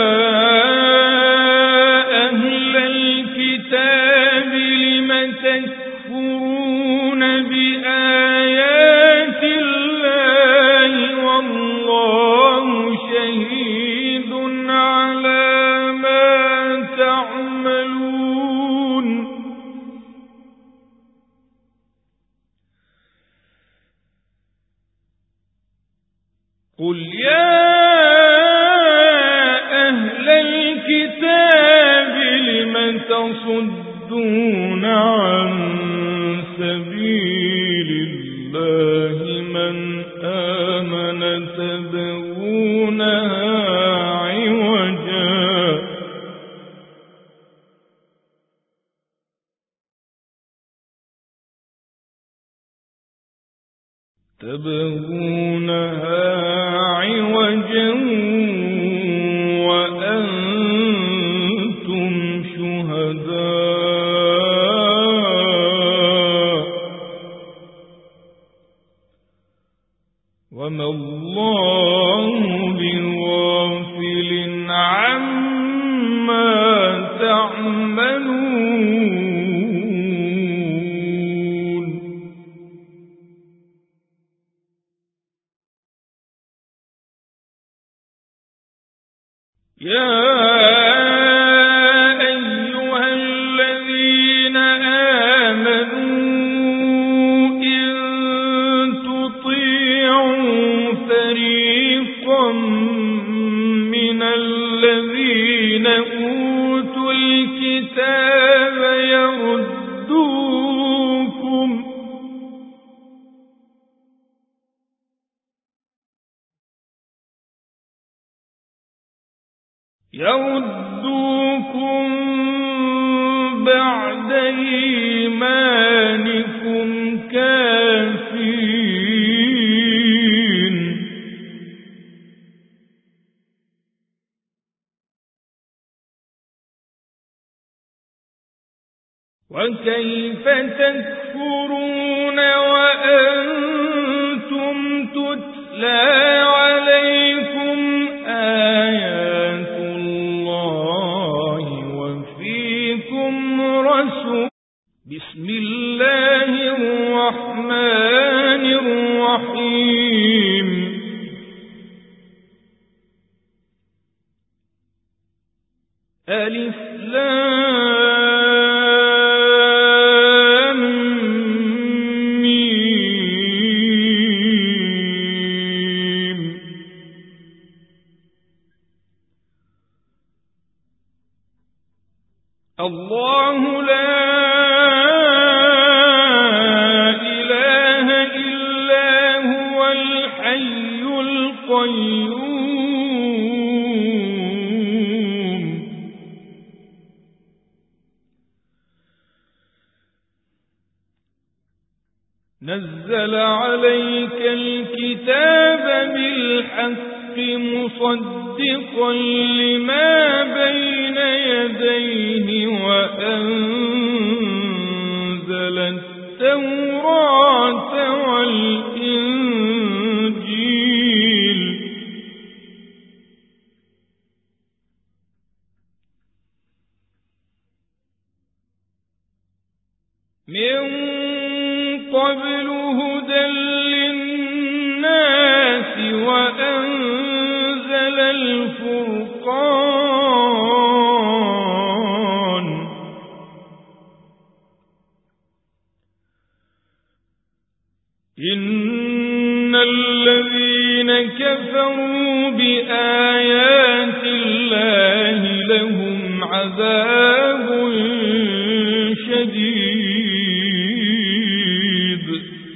أهل الكتاب لم تكفرون بآيات الله والله شهيد على تعملون قل يا أهل الكتاب لم تصدون عن سبيل الله من آمن تبغونها عوجا تبغونها عوجا وأنتم شهداء وما الله بغافل عما يا أيها الذين آمنوا إن تطيعوا فريقا من الذين أوتوا الكتاب يردوكم يردوكم بعد إيمانكم كافرين وكيف تكفرون وأنتم تتلى عليكم آيات الله وفيكم رسول. بسم الله الرحمن الرحيم. ألف لام ميم. الله لا إله إلا هو الحي القيوم نزل عليك الكتاب بالحق مصدقا لما بين يديه وأنزل التوراة والإنجيل من قبل هدى للناس وأنزل الفرقان إن الذين كفروا بآيات الله لهم عذاب شديد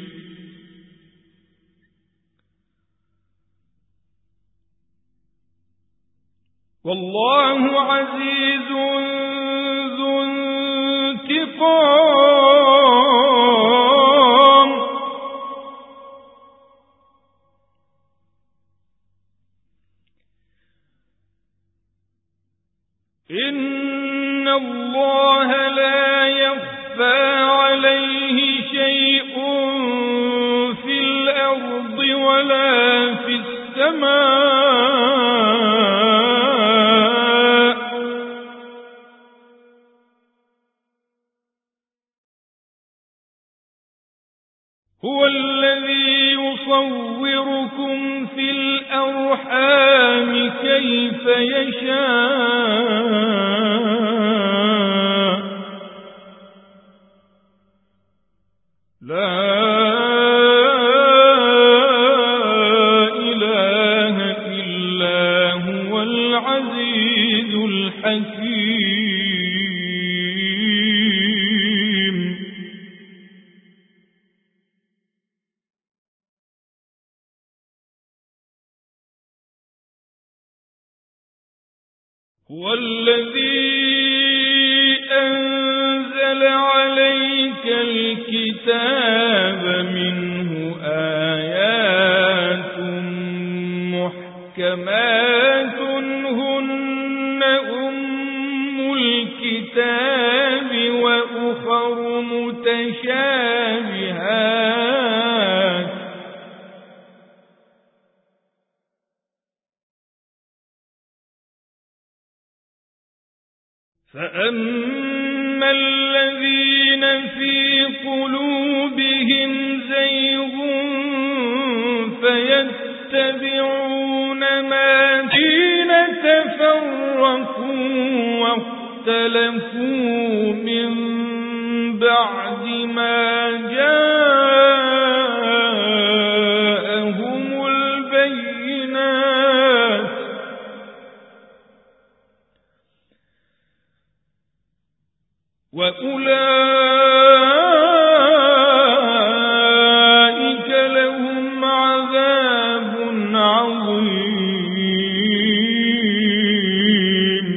والله عزيز ذو انتقام إن الله لا يخفى عليه شيء في الأرض ولا في السماء هو الذي يصوركم في الأرحام كيف يشاء لا إله إلا هو العزيز الحكيم هو الذي أنزل عليك الكتاب منه آيات محكمات هن أم الكتاب وأخر متشابهات فأما الذين في قلوبهم زيغ فيتبعون ما دين تفرقوا فرقوا واختلفوا من بعد ما جاءهم البينات وأولئك لهم عذاب عظيم.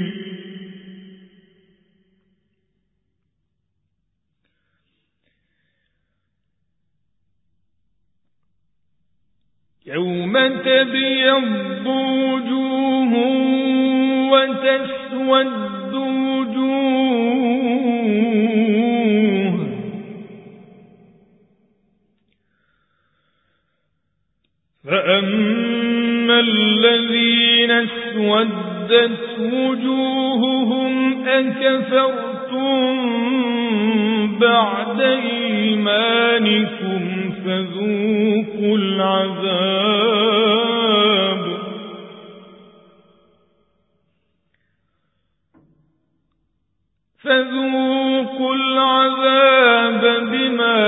يوم تبيض وجوه وتسود وجوه، فأما الذين اسودت وجوههم أكفرتم بعد إيمانكم فذوقوا العذاب فذوقوا العذاب بما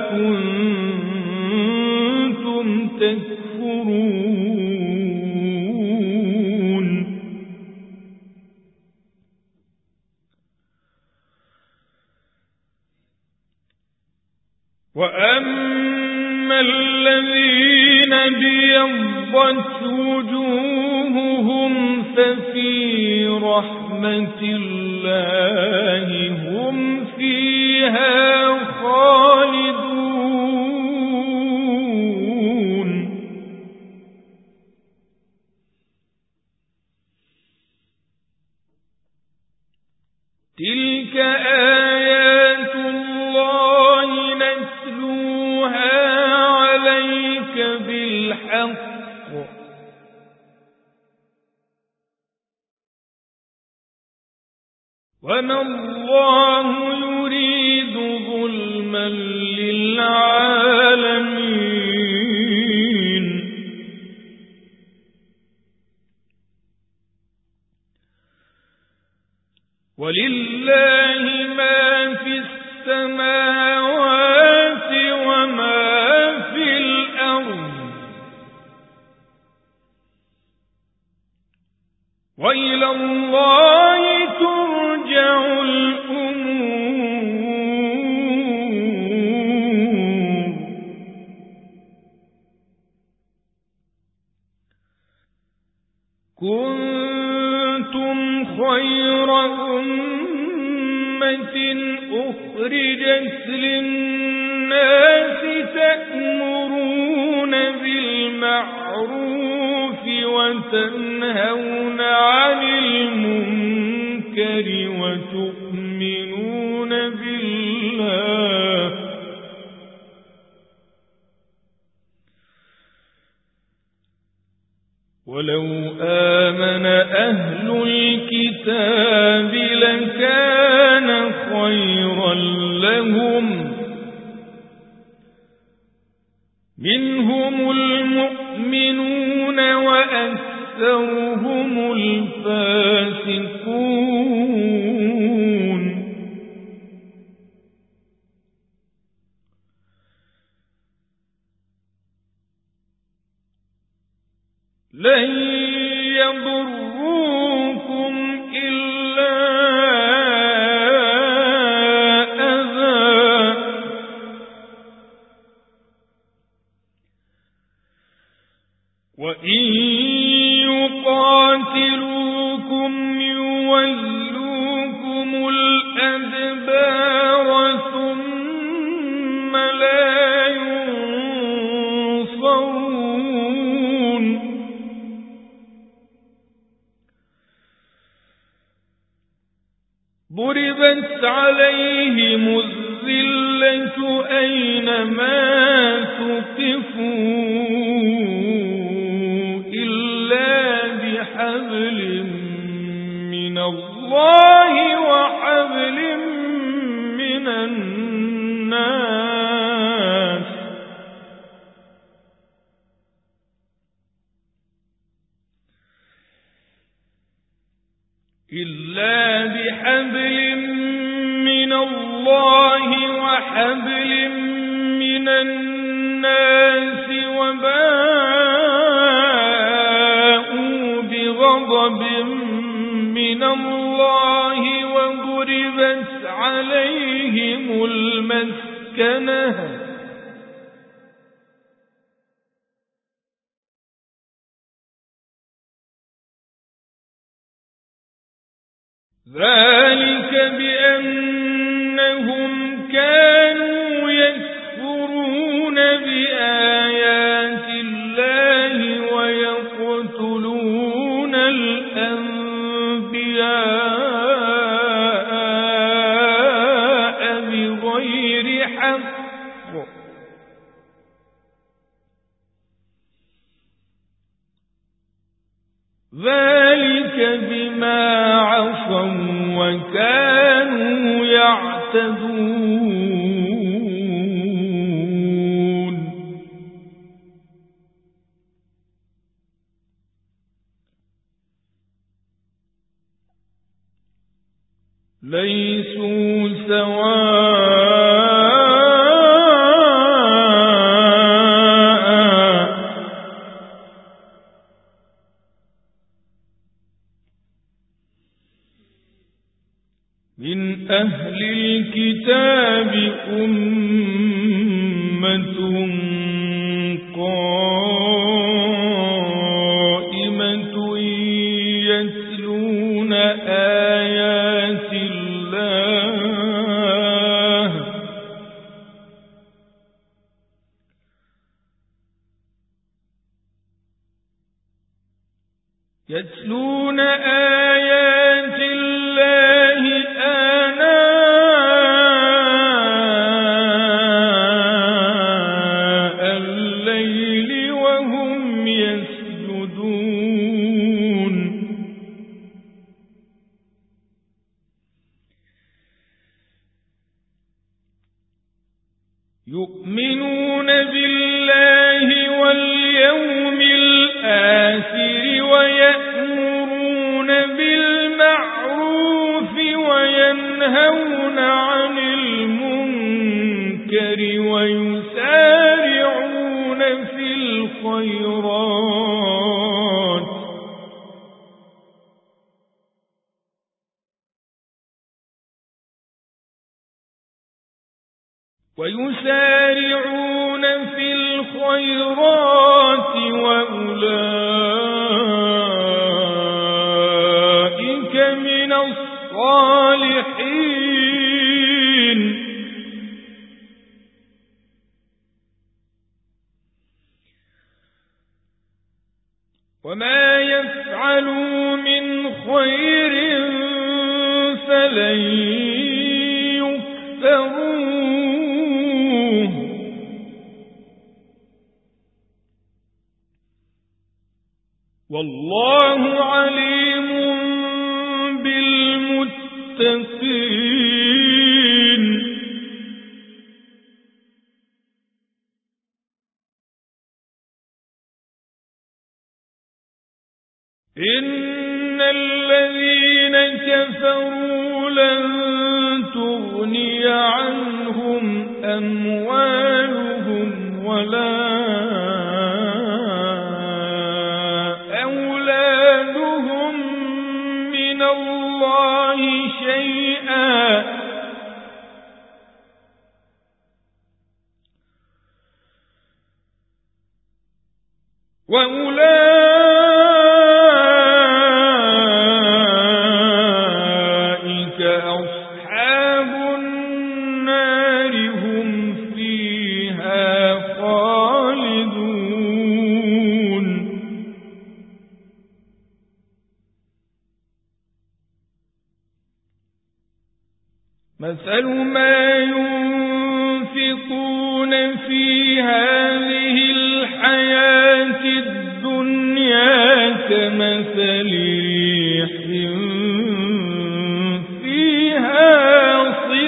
كنتم تكفرون. وأما الذين ابيضت وجوههم ففي رحمة الله هم فيها خالدون. تلك آيات الله نتلوها عليك بالحق وما الله يريد ظلما للعالمين. ولله ما في السماوات وما في الأرض وإلى الله ترجع الأمور. كنتم خير أمة أخرجت للناس تأمرون بالمعروف وتنهون عن المنكر وتؤمنون بالله ولو آمن أهل الكتاب لكان خيرا لهم منهم المؤمنون وأكثرهم الفاسقون. لن يضروكم إلا أذى وإن يقاتلوكم يولوكم الأدبار ثم لا ينصرون. ضربت عليهم الذلة أينما ثقفوا إلا بحبل من الله وحبل من الناس إلا بحبل من الله وحبل من الناس وباءوا بغضب من الله وضربت عليهم المسكنة ذلك بأنهم كانوا يكفرون بآيات الله ويقتلون الأنبياء بغير حق ذلك بما عصوا وكانوا يعتدون ليسوا سواء من أهل الكتاب أمة قائمة يتلون آيات الله يتلون آيات الله آناء الليل وهم يسجدون يؤمنون بالله واليوم الآخر ويأمرون بالمعروف وينهون عن المنكر ويسارعون في الخيرات ويسارعون في الخيرات وأولئك من الصالحين وما يفعلوا من خير فلن يكفروه والله عليم بالمتقين إن الذين كفروا لن تغني عنهم أموالهم ولا أولادهم من الله شيئا وأولئك أصحاب النار هم فيها خالدون مثل ما ينفقون في هذه الحياة الدنيا كمثل ريح فيها صر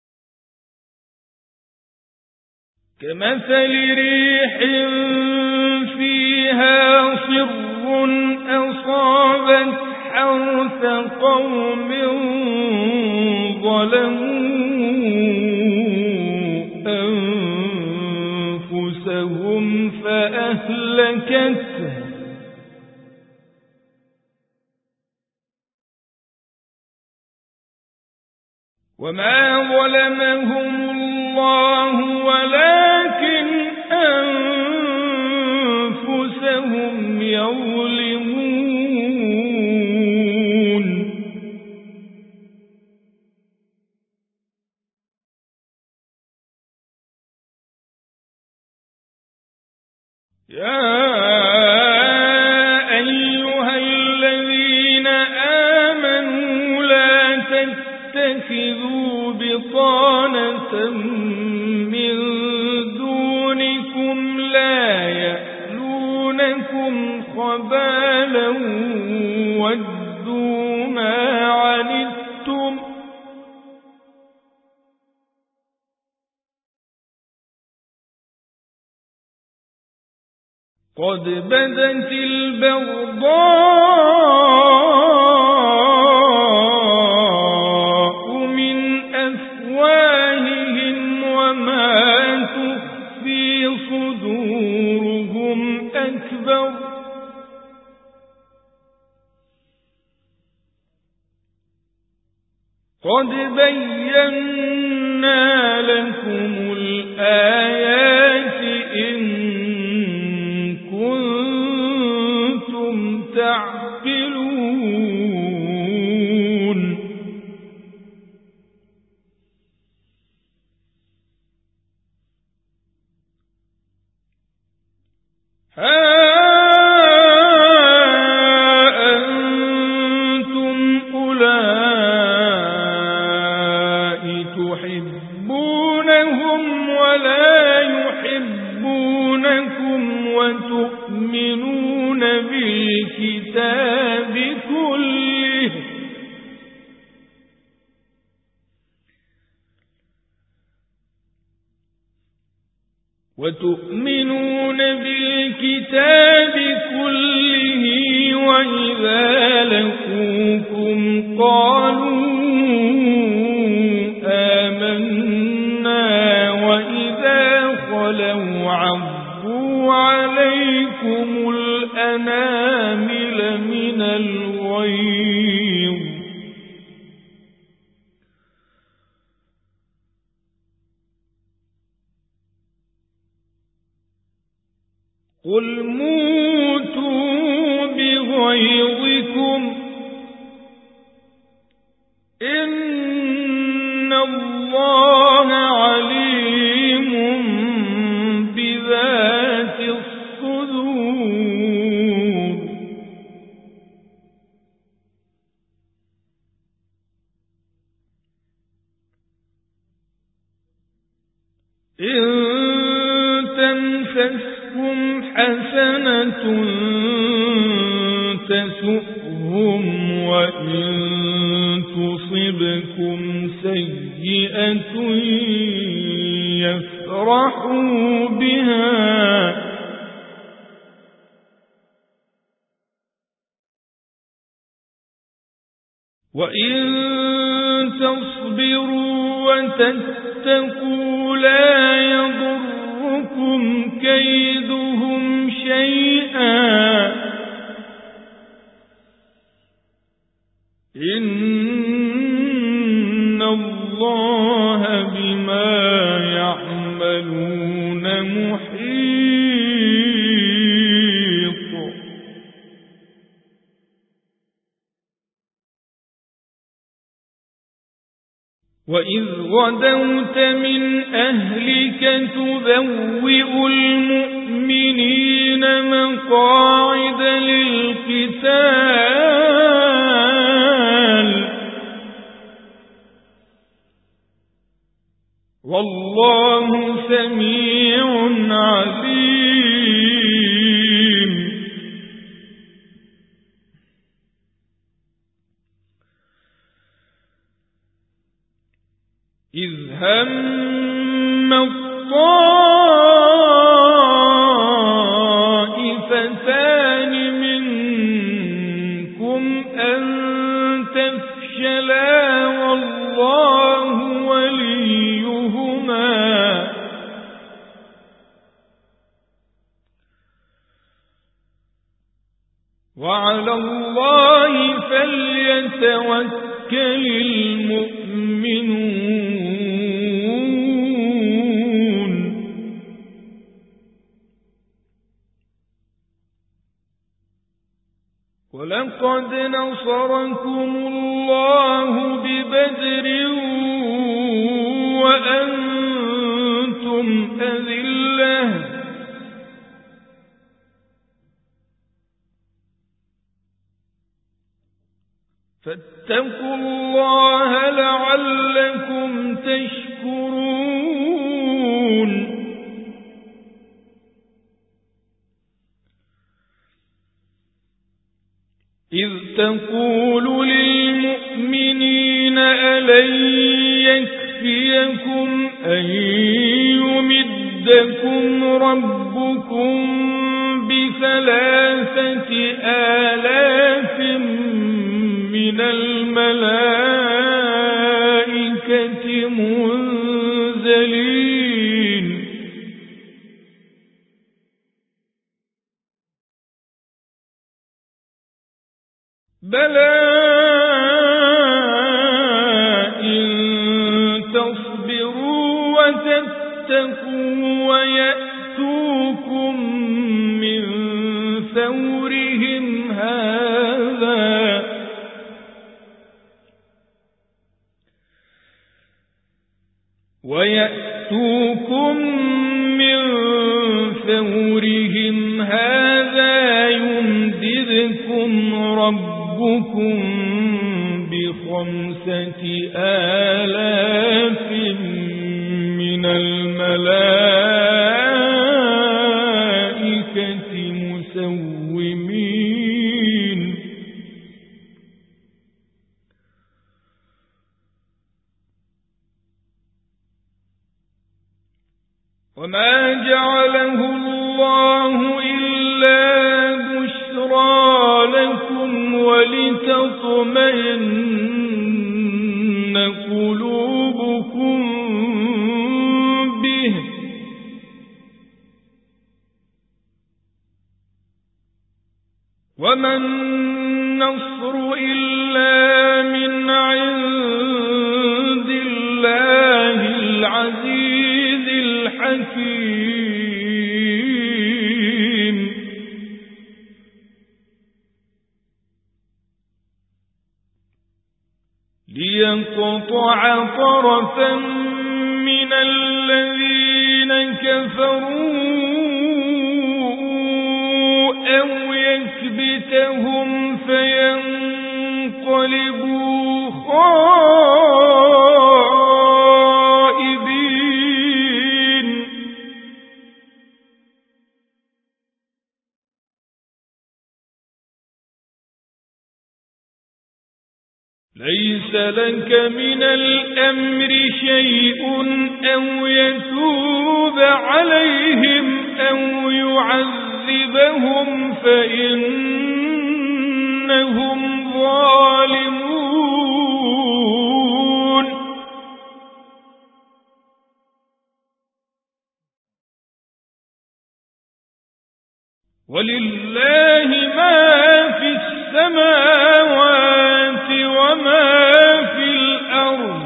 كمثل ريح فيها صر أصابت حرث قوم ظلموا أنفسهم فأهلكته وما ظلمهم الله ولكن أنفسهم يظلمون يا أيها الذين آمنوا لا تتخذوا بطانة من دونكم لا يألونكم خبالا ودوا ما عنتم قد بدت البغضاء من أفواههم وما تخفي صدورهم أكبر قد بينا لكم الآيات إن كنتم تعقلون ها أنتم أولئك تحبونهم ولا يحبونكم وتؤمنون بالكتاب كله وتؤمنون بالكتاب كله وإذا لقوكم قالوا آمنا وإذا خلوا عضوا عليكم الأنامل من الغيظ قل موتوا بغيظكم إن الله عليم بذات الصدور إن تمسسكم حسنة تسؤهم وإن تصبكم سيئة يفرحوا بها وإن تصبروا وتتقوا لا يضركم كيدهم شيئا إن الله بما يعملون محيط وإذ غدوت من أهلك تبوئ المؤمنين مقاعد للقتال والله سميع عليم إذ هم الطائفتان وعلى الله فليتوكل المؤمنون. ولقد نصركم الله ببدر وأنتم أذلة فاتقوا الله لعلكم تشكرون. إذ تقول للمؤمنين ألن يكفيكم أن يمدكم ربكم بثلاثة آلاف من الملائكة منزلين بلى إن تصبروا وتتقوا ويأتوكم من فورهم هذا ويأتوكم من فورهم هذا يمددكم ربكم بخمسة آلاف من الملائكة مسومين. وما جعله الله إلا بشرى لكم ولتطمئن قلوبكم به وما النصر إلا من عند الله العزيز الحكيم. ليقطع طرفا من الذين كفروا أو يكبتهم فينقلبوا خائبين. ليس لك من الأمر شيء أو يتوب عليهم أو يعذبهم فإنهم ظالمون. ولله ما في السماوات وما في الأرض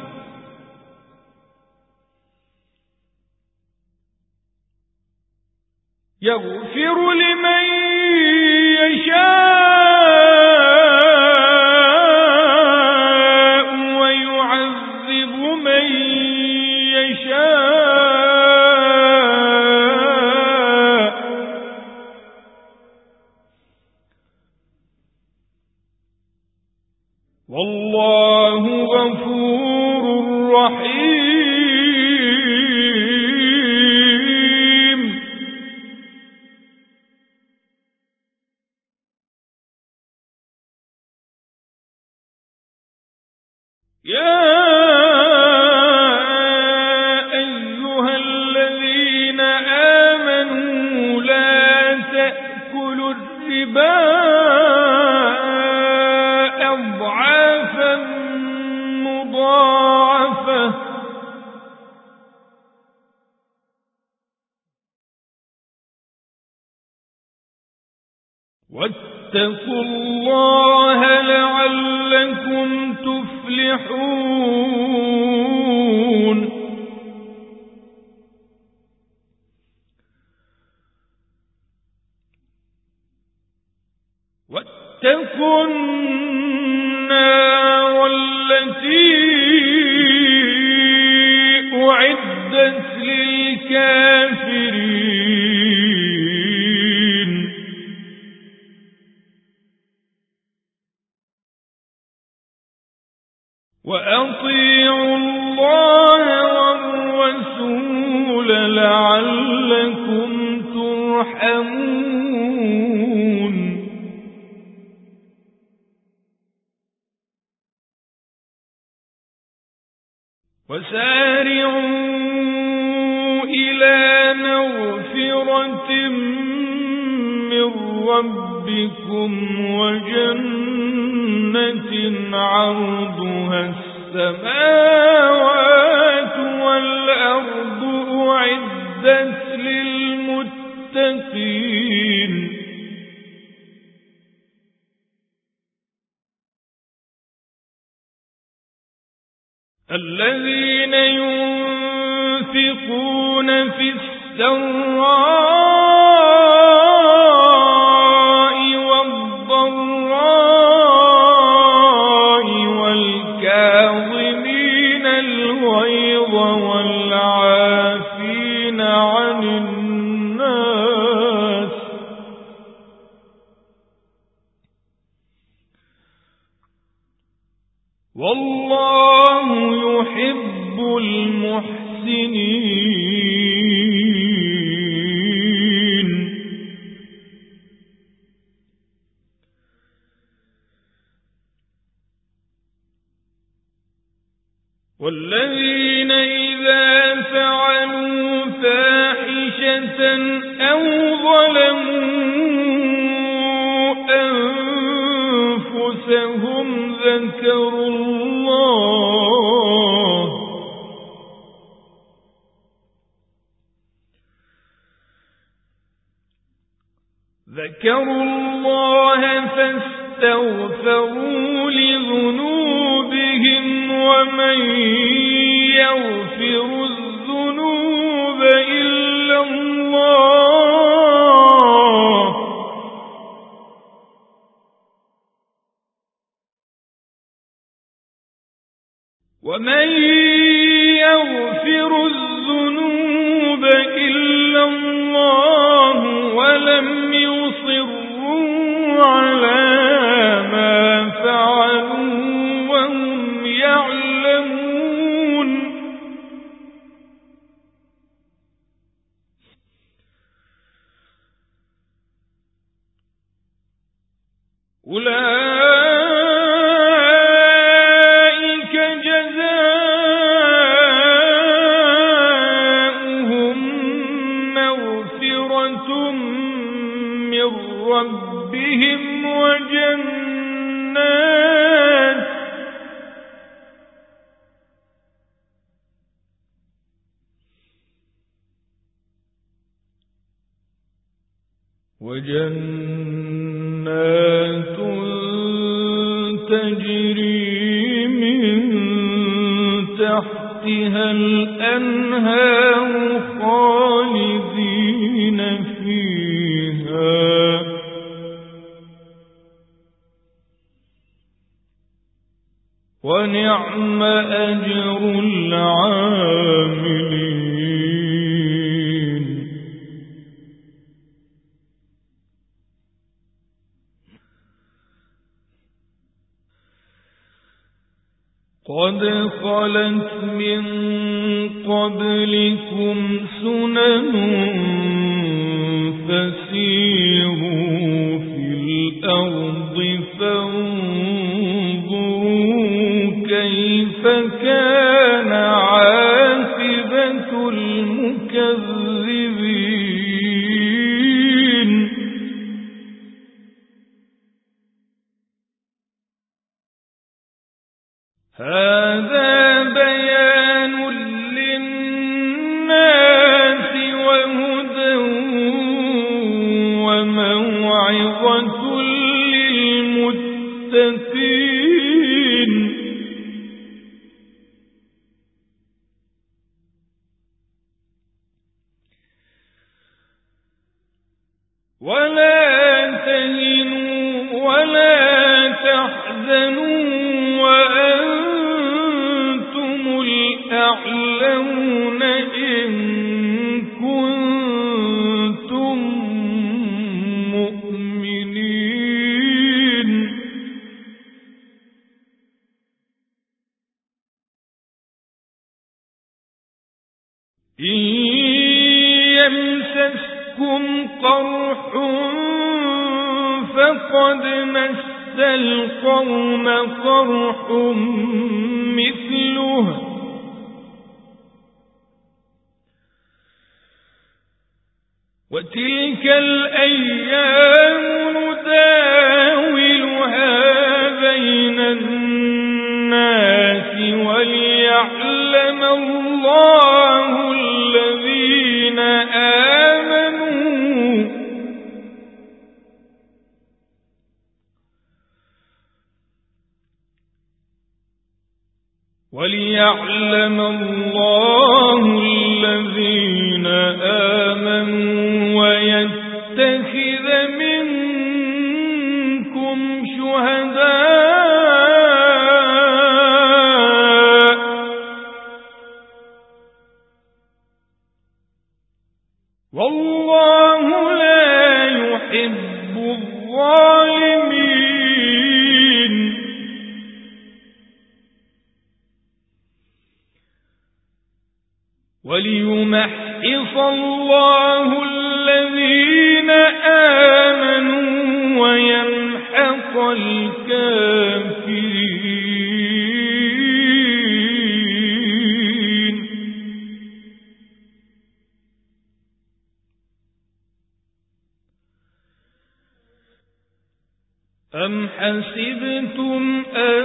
يغفر لمن يشاء ويعذب من يشاء والله غفور رحيم. يا أيها الذين آمنوا لا تأكلوا الربا أضعافا مضاعفة واتقوا واتقوا الله لعلكم تفلحون واتقوا النار التي أعدت للكافرين وأطيعوا الله والرسول لعلكم ترحمون وسارعوا إلى مغفرة من ربكم وجنة عرضها السماوات والأرض أعدت للمتقين الذين ينفقون في السراء والضراء والكاظمين الغيظ والعافين عن الناس والله يحب المحسنين والذين إذا فعلوا فاحشة أو ظلموا أنفسهم ذكروا الله ذكروا الله فاستغفروا لذنوبهم ومن يغفر الذنوب إلا الله ومن يغفر الذنوب إلا الله ولم يصروا على ما فعلوا وهم يعلمون أولئك جزاؤهم مغفرة من ربهم وجنات وجنات تجري من تحتها الأنهار خالدين فيها ونعم أجر العاملين قد خلت من قبلكم سنن فسيروا في الأرض فانظروا كيف كان عاقبة المكذبين هذا بيان للناس وهدى المتقين ولا تهنوا ولا تحزنوا وأنتم الأعلون إن كنتم مؤمنين إن يمسسكم قرح فقد مس القوم قرح مثله وتلك الأيام نداولها بين الناس وليعلم الله الذين آمنوا وليعلم الله الذين آمنوا ويتخذ منكم شهداء والله لا يحب الظالمين وليمحص الله الذين آمنوا ويمحق الكافرين أم حسبتم أن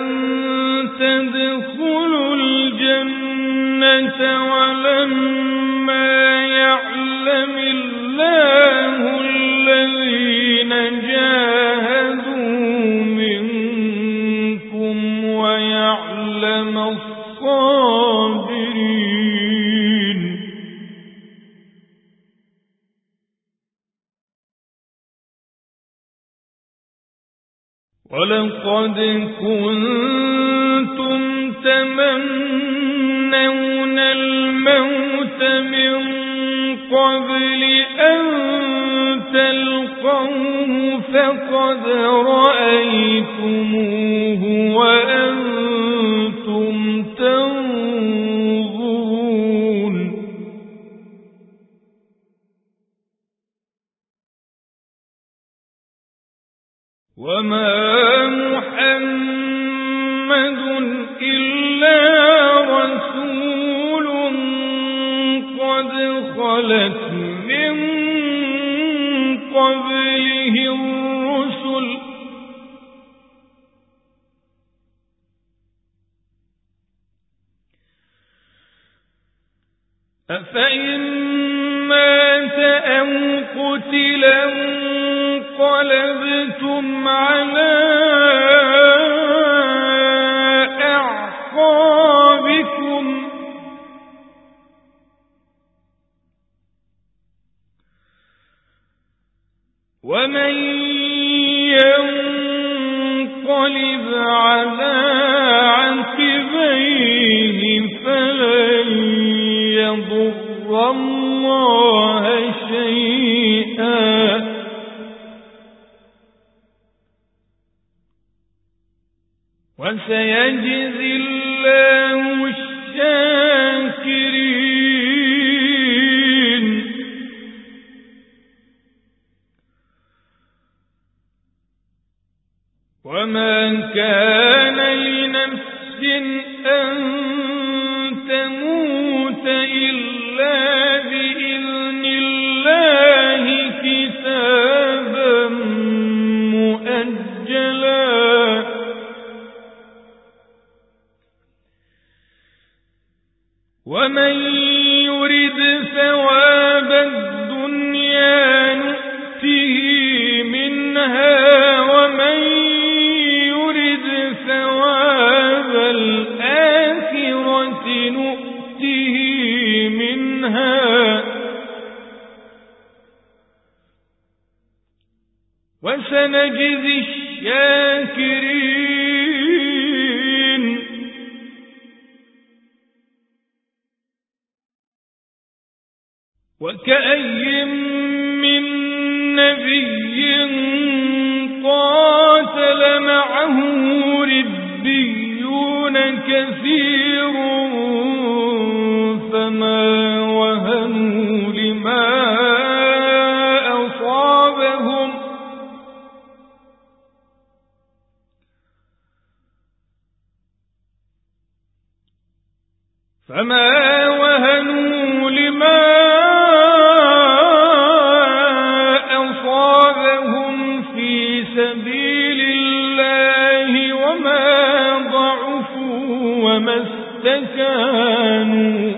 تدخلوا الجنة ولما يعلم الله الذين جاهدوا منكم ويعلم الصابرين ولقد كنتم تمنون الموت من قبل أن تلقوه فقد رأيتموه وأنتم تنظرون وما محمد إلا رسول قد خلت من قبله الرسل أفإن مات أو قتل انقلبتم على أعقابكم ومن ينقلب على عقبيه فلن يضر الله شيئا وسيجزي الله الشاكرين وما كان لنفس أن تموت إلا بإذن الله كتابا مؤجلا ومن يرد ثواب الدنيا نؤته منها ومن يرد منها وسنجزي الشاكرين وكأي من نبي قاتل معه ربيون كثير فما وهنوا لما أصابهم فما وهنوا لما أصابهم في سبيل الله وما ضعفوا وما استكانوا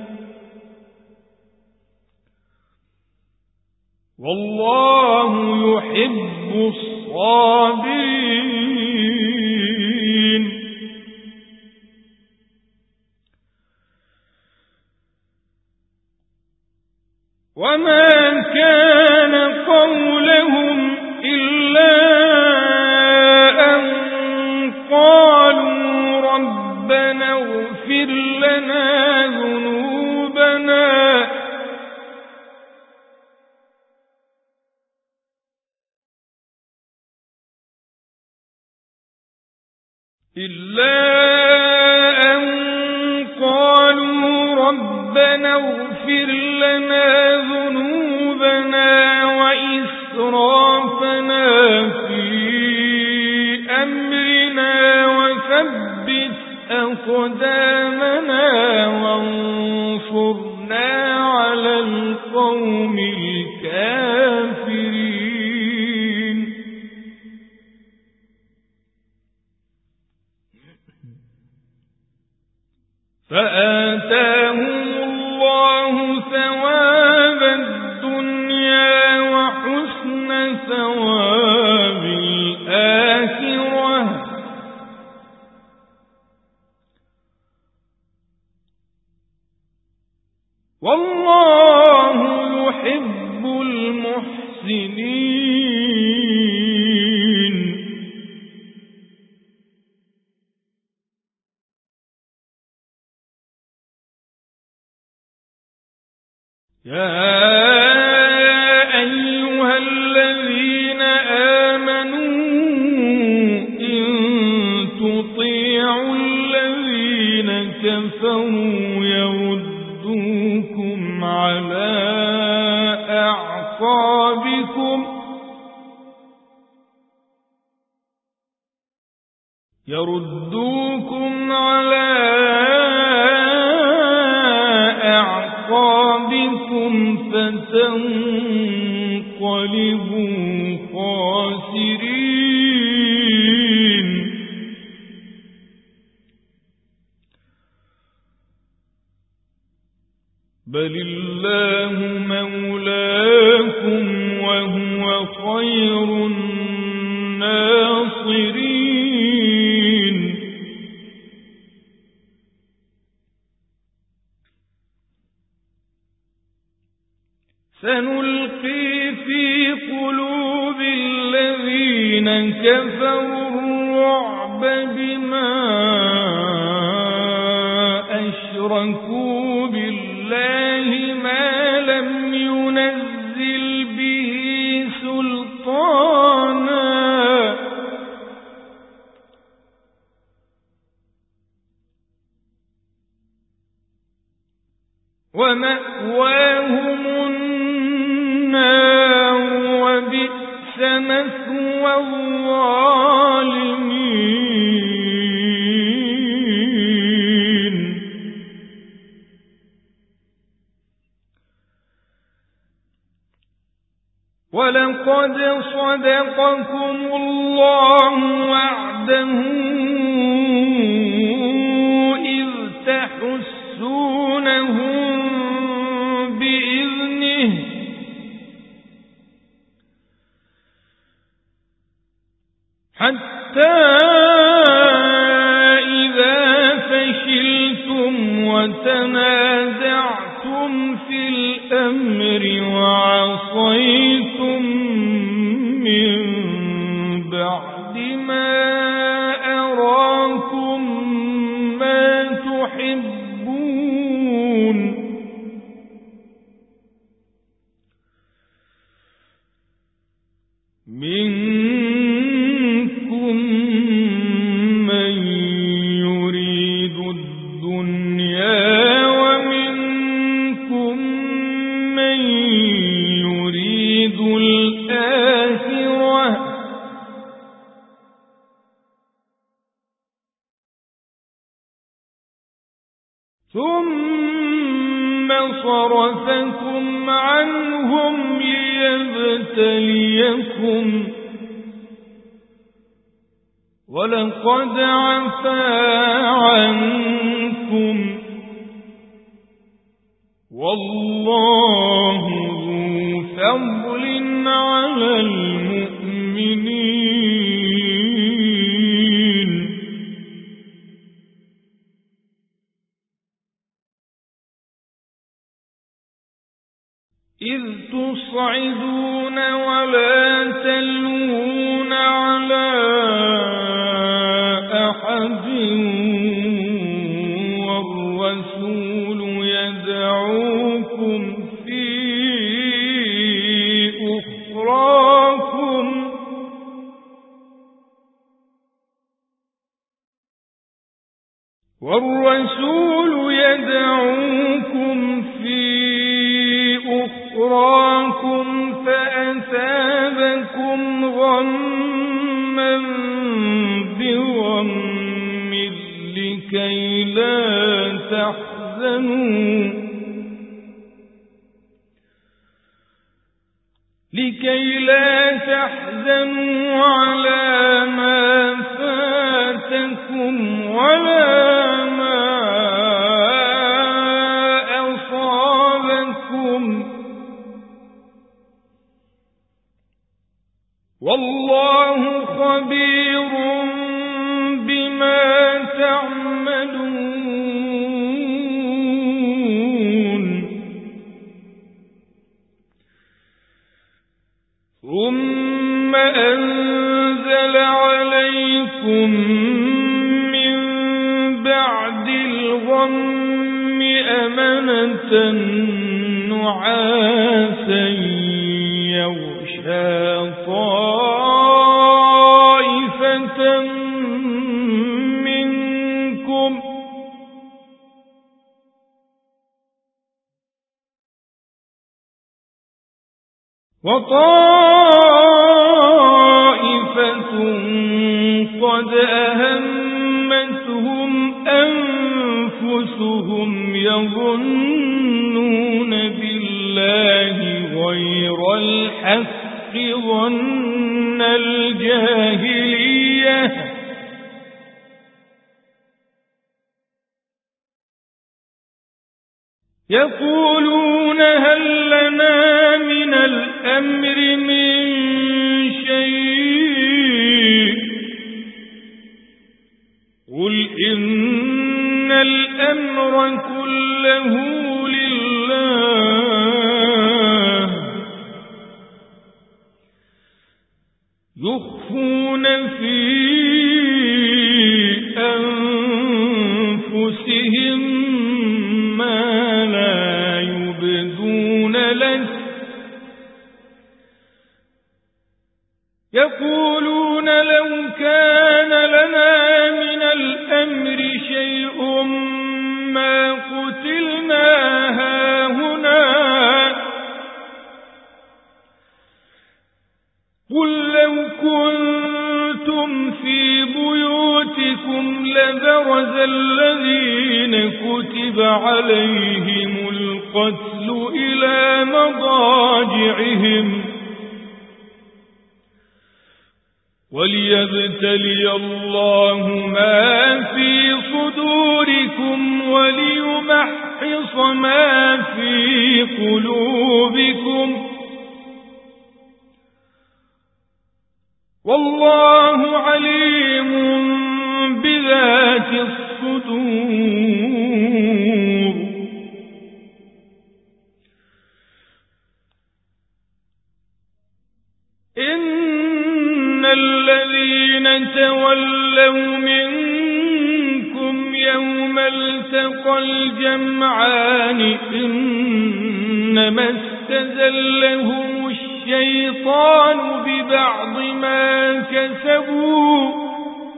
والله يحب الصابرين وما كان قولهم إلا أن قالوا ربنا اغفر لنا ذنوبنا إلا أن قالوا ربنا اغفر لنا ذنوبنا وإسرافنا في أمرنا وثبت أقدامنا وانصرنا على القوم الكافرين فآتاهم الله ثواب الدنيا وحسن ثواب الآخرة والله يحب المحسنين يا أيها الذين آمنوا إن تطيعوا الذين كفروا يردوكم على أعقابكم يردوكم على أعقابكم فتنقلبوا خاسرين بل الله مولاكم وهو خير الناصرين سنلقي في قلوب الذين كفروا الرعب بما أشركوا بالله ما لم ينزل به سلطانا ومأواهم النار وبئس مثوى الظالمين ولقد صدقكم الله وعده إذ تحسونهم بإذنه حتى إذا فشلتم وتنازعتم تنازعتم في الأمر وعصيتم من بعد ما أراكم ما تحبون منكم من يريد الدنيا ومنكم من يريد الآخرة ثم صرفكم عنهم ليبتليكم ولقد عفا عنكم والله ذو فضل على المؤمنين إذ تصعدون ولا تلوون على أحد والرسول يدعوكم في أخراكم والرسول يدعوكم في أخراكم فأثابكم غما بغم لكي لا تحزنوا لكي لا تحزنوا على ما فاتكم ولا ما أصابكم والله خبير بما تعملون ثم أنزل عليكم من بعد الغم أمنة نعاسا يغشى طائفة منكم وطائفة قد أهمتهم أنفسهم يظنون بالله غير الحق ظن الجاهلية يقولون هل لنا من الأمر من شيء قل إن الأمر كله لله يخفون في أنفسهم ما لا يبدون لك يقولون لو كان لنا من الأمر شيء ما قتلنا هاهنا قل لو كنتم في بيوتكم لبرز الذين كتب عليهم القتل إلى مضاجعهم وليبتلي الله ما في صدوركم وليمحص ما في قلوبكم والله عليم بذات الصدور الذين تولوا منكم يوم التقى الجمعان إنما استزلهم الشيطان ببعض ما كسبوا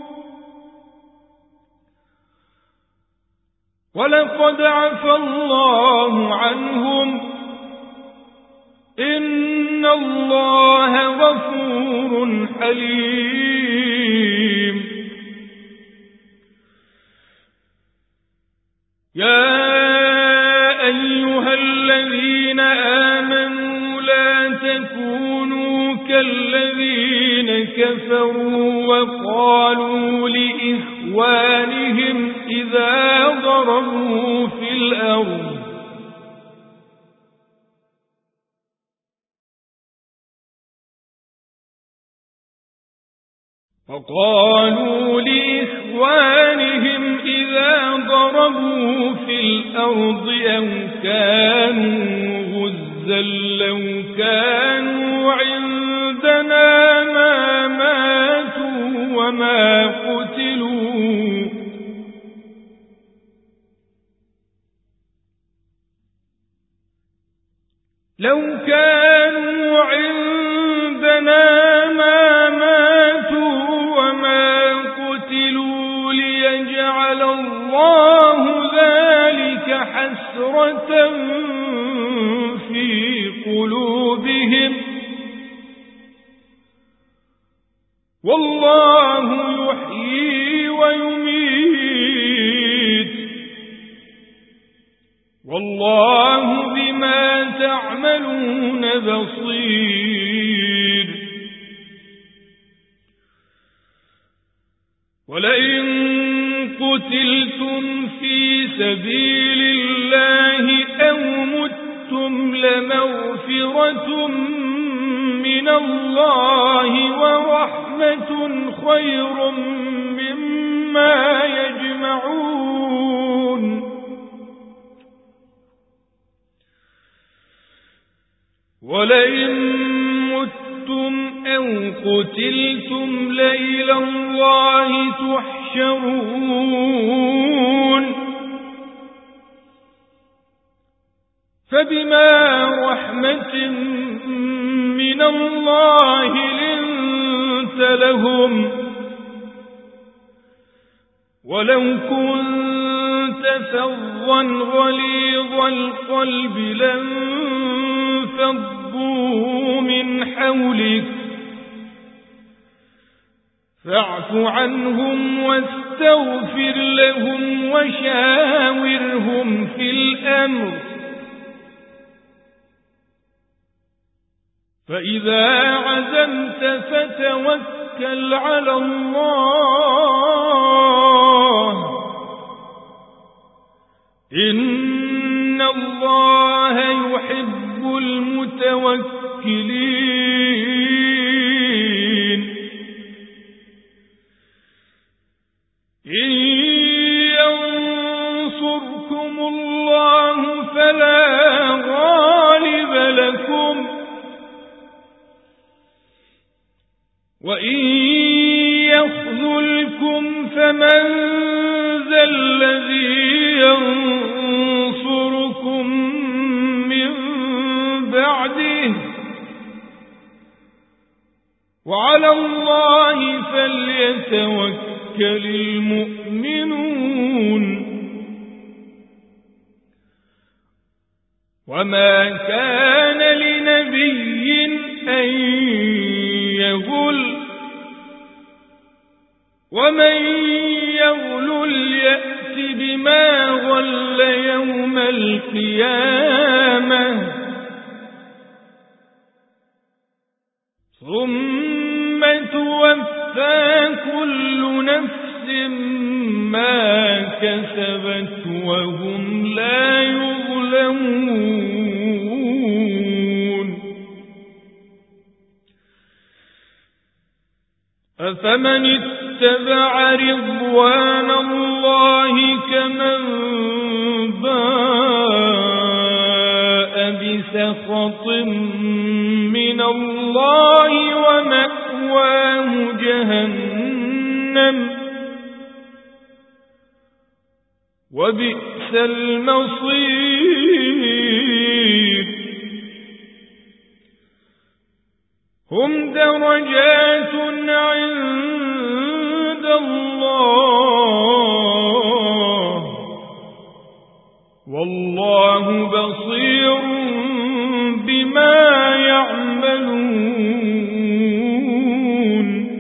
ولقد عفى الله عنهم إن الله غفور حليم. يا أيها الذين آمنوا لا تكونوا كالذين كفروا وقالوا لإخوانهم إذا ضربوا في الأرض وقالوا لإخوانهم إذا ضربوا في الأرض أو كانوا غزا لو كانوا عندنا ما ماتوا وما قتلوا لو كانوا عندنا ما ماتوا وما قتلوا ليجعل الله ذلك حسرة في قلوبهم والله يحيي ويميت والله بما تعملون بصير. ولئن قتلتم في سبيل الله أو متم لمغفرة من الله ورحمة خير مما يجمعون. ولئن متم أو قتلتم لإلى الله تحشرون. فبما رحمة من الله لنت لهم ولو كنت فظا غليظ القلب لانفضوا من حولك فاعف عنهم واستغفر لهم وشاورهم في الأمر فإذا عزمت فتوكل على الله إن الله يحب المتوكلين. إن ينصركم الله فلا غالب لكم وإن يخذلكم فمن ذا الذي ينصركم من بعده وعلى الله فليتوكل المؤمنون. وما كان لنبي أن يغل ومن يغل يأت بما غل يوم القيامة ثم توفى كل نفس ما كسبت وهم لا يظلمون. أفمن اتبع رضوان الله كمن باء بسخط من الله ومأواه ومأواه جهنم وبئس المصير هم درجات عند الله والله بصير بما يعملون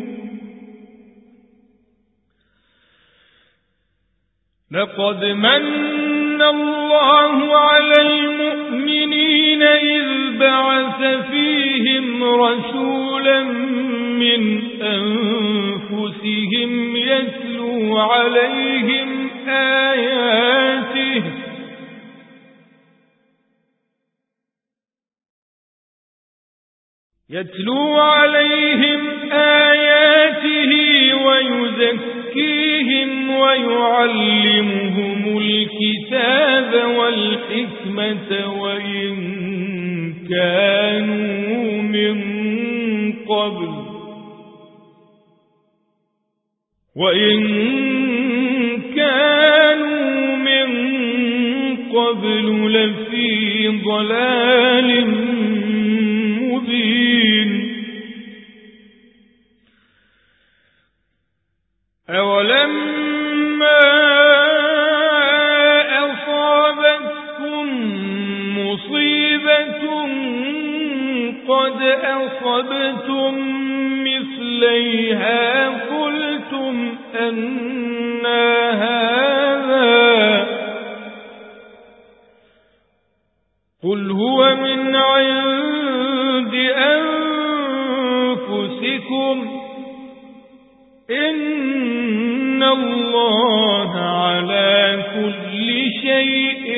لقد من الله على المؤمنين إذ بعث فيهم رسولا من أنفسهم يتلو عليهم آياته يتلو عليهم آياته ويزكيهم ويعلمهم الكتاب والحكمة وإن كانوا من قبل وإن كانوا من قبل لفي ضلال مبين أولما أصابتكم مصيبة قد أصبتم مثليها قلتم أنى هذا قل هو من عند أنفسكم إن الله على كل شيء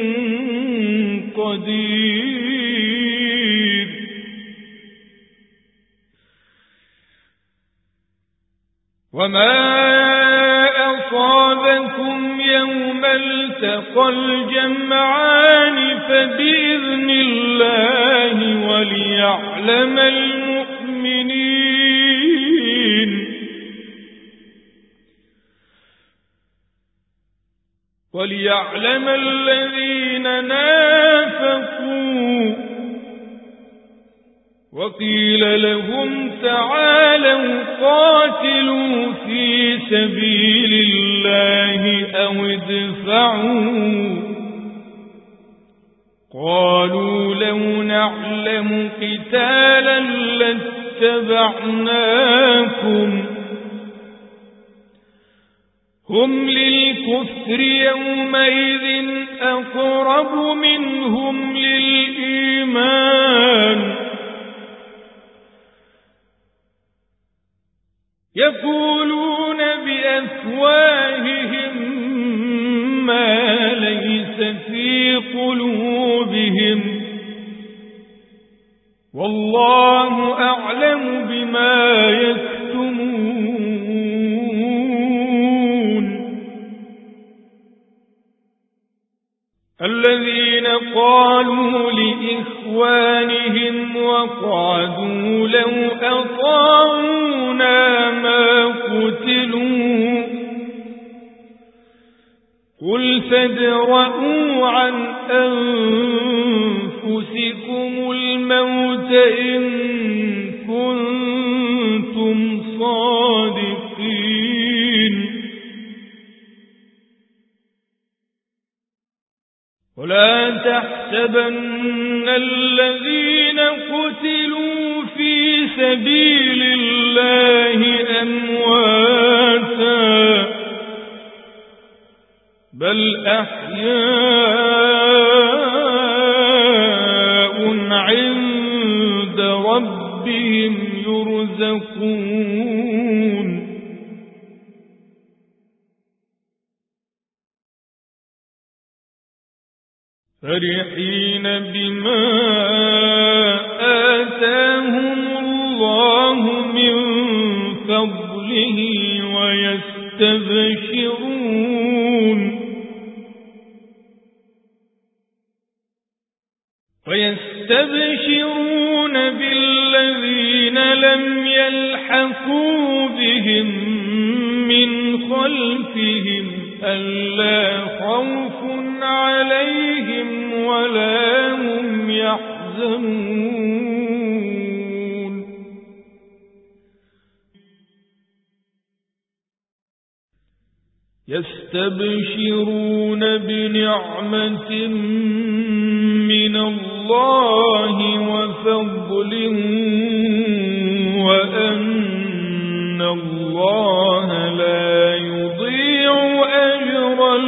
قدير وما أصابكم يوم التقى الجمعان فبإذن الله وليعلم المؤمنين وليعلم الذين نافقوا وقيل لهم تعالوا قاتلوا في سبيل الله أو ادفعوا قالوا لو نعلم قتالا لاتبعناكم هم للكفر يومئذ أقرب منهم للإيمان يقولون بأفواههم ما ليس في قلوبهم والله أعلم بما يكتمون الذين قالوا لإخوانهم وقعدوا لو أطاعونا ما قتلوا قل فادرءوا عن أنفسكم الموت إن كنتم صادقين ولا تحسبن الذين قتلوا في سبيل الله أمواتا بل أحياء عند ربهم يرزقون فرحين بما آتاهم الله من فضله ويستبشرون ويستبشرون بالذين لم يلحقوا بهم من خلفهم ألا خوف عليهم ولا هم يحزنون يستبشرون بنعمة من الله وفضل وأن الله لا يضيع أجر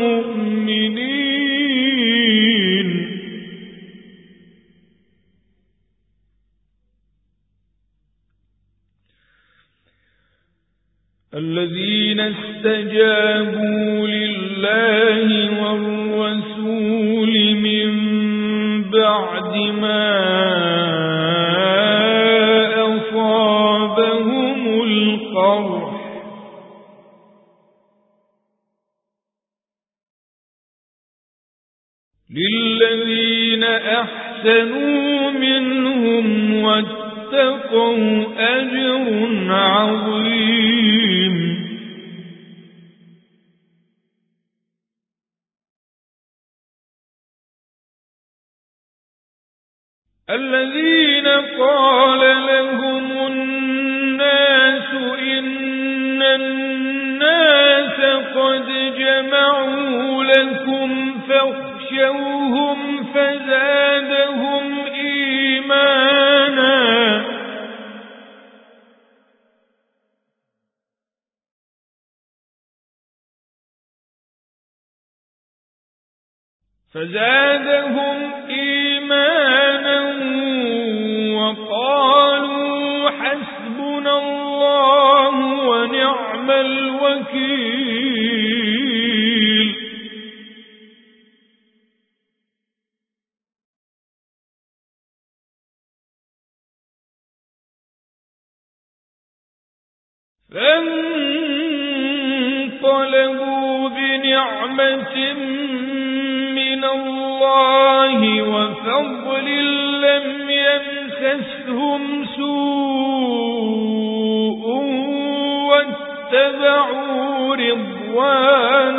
المؤمنين الذين استجابوا لله والرسول من بعد ما أصابهم القرح للذين أحسنوا منهم واتقوا أجر عظيم الذين قال لهم الناس إن الناس قد جمعوا لكم فاخشوهم فزادهم إيمانا فزادهم إيمانا وقالوا حسبنا الله ونعم الوكيل فانقلبوا بنعمة من الله وفضل لم يمسسهم سوء واتبعوا رضوان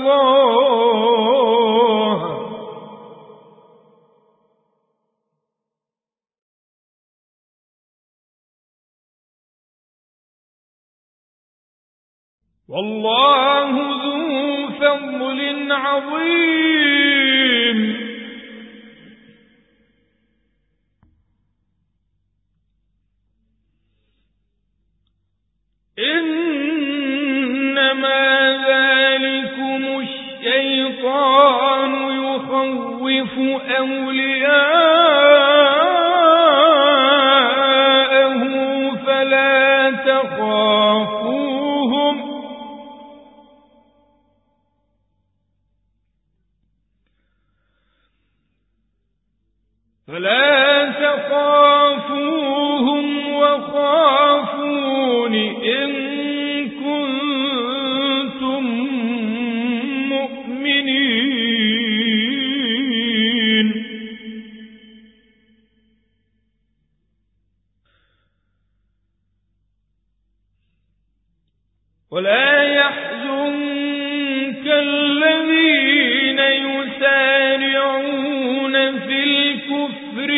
الله والله ذو فضل عظيم إنما ذلكم الشيطان يخوف أولياءه فلا تخافوهم فلا تخافوهم وخافون إن كنتم مؤمنين ولا يحزنك الذين يسارعون في الكفر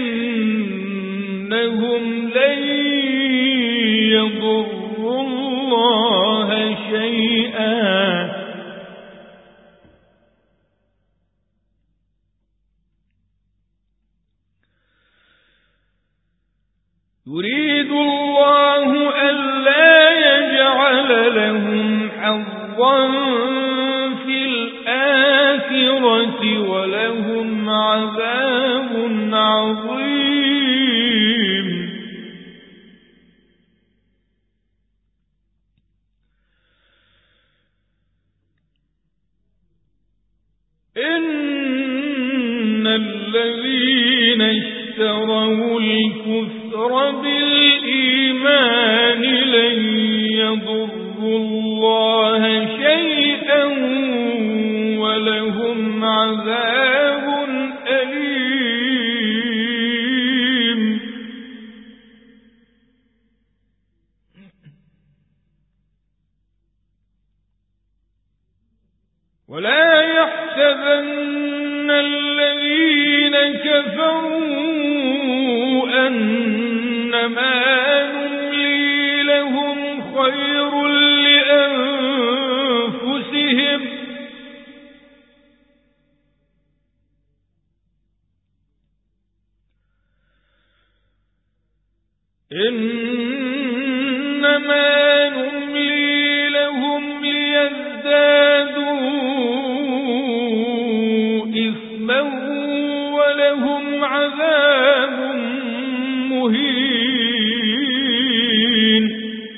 إنهم لن يضروا الله شيئا يريد الله ألا يجعل لهم حظا في الآخرة ولهم عذاب عظيم إن الذين اشتروا الكفر بالإيمان لن يضروا الله شيئا ولهم عذاب أليم إنما نملي لهم خير لأنفسهم إنما نملي لهم ليزدادوا إثما ولهم عذاب مهين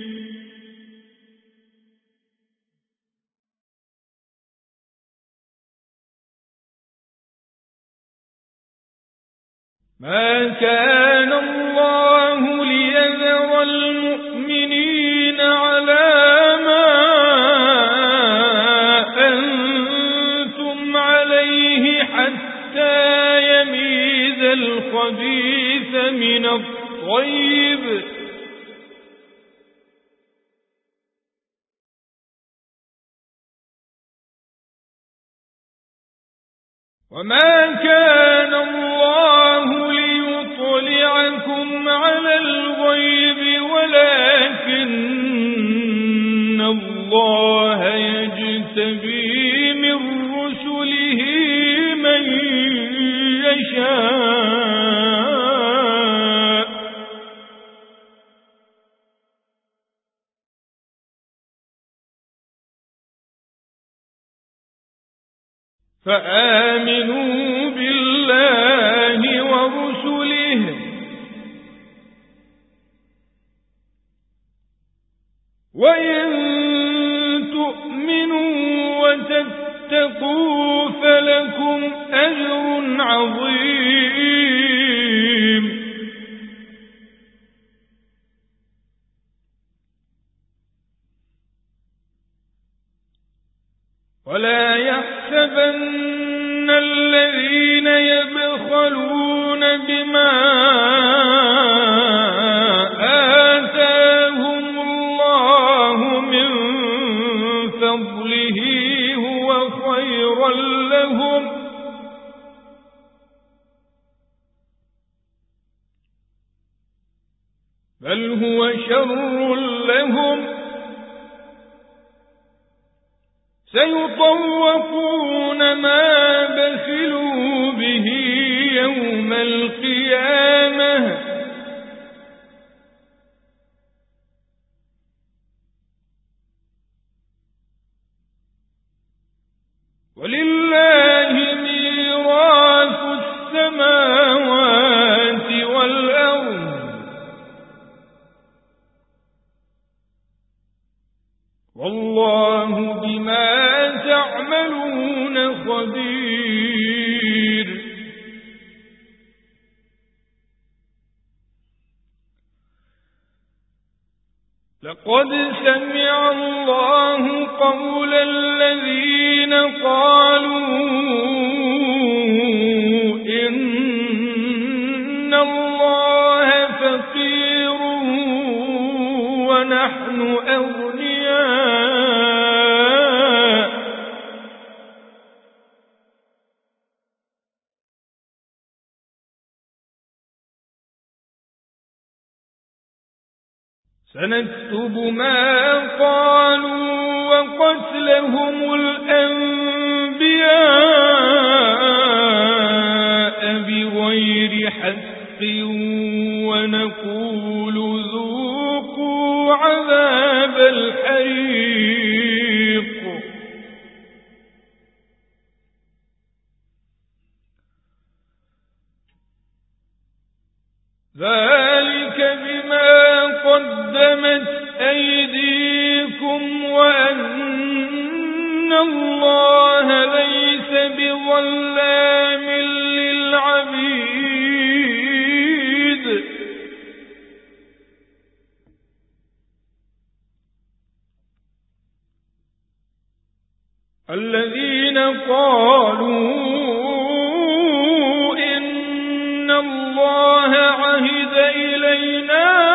ما كان الله ليذر المؤمنين على ما أنتم عليه حتى يميز الخبيث من الطيب وما كان الله ليطلعكم على الغيب ولكن الله يجتبي من رسله من يشاء فآمنوا بالله ورسله وإن تؤمنوا وتتقوا فلكم أجر عظيم ولا يحسبن الذين يبخلون بما آتاهم الله من فضله هو خيرا لهم بل هو شر لهم سيطوقون ما بخلوا به يوم القيامة ولله ميراث السماوات والأرض والله بما تعملون خبير لقد سمع الله قول الذين قالوا إن الله فقير ونحن أغنياء سنكتب ما قالوا وقتلهم الأنبياء بغير حق ونقول ذوقوا عذاب الحريق ذلك بما قدمت أيديكم وأن الله ليس بظلام للعبيد الذين قالوا إن الله عهد إلينا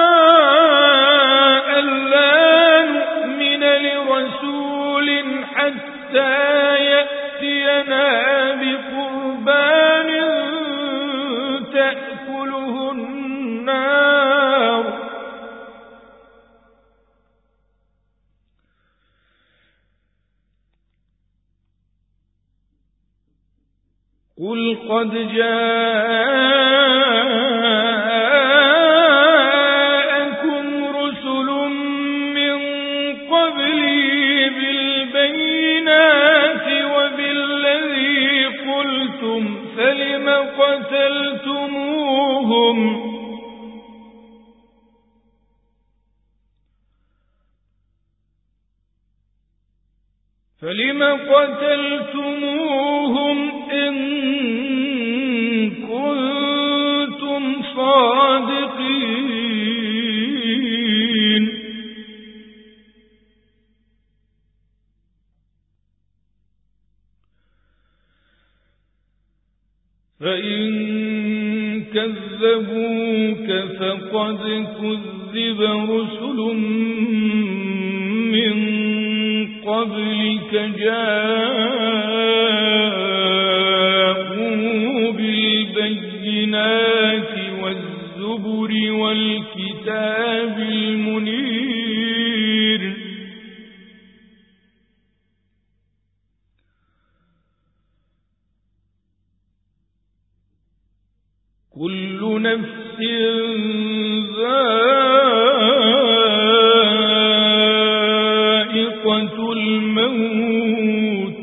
ألا نؤمن لرسول حتى يأتينا بقربان تأكله النار قل قد جاءكم رسل من قبلي بالبينات وبالذي قلتم فلم قتلتموهم فلم قتلتموهم إن كنتم صادقين فإن كذبوك فقد كذب رسل من قبلك جاءوا بالبينات والزبر والكتاب المنير كل نفس ذائقة الموت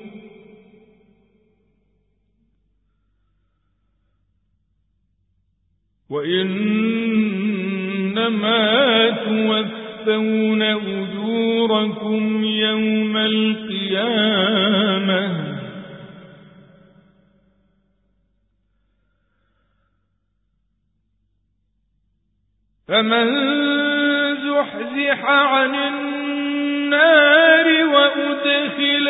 وإنما توفون أجوركم يوم القيامة فمن زحزح عن النار وأدخل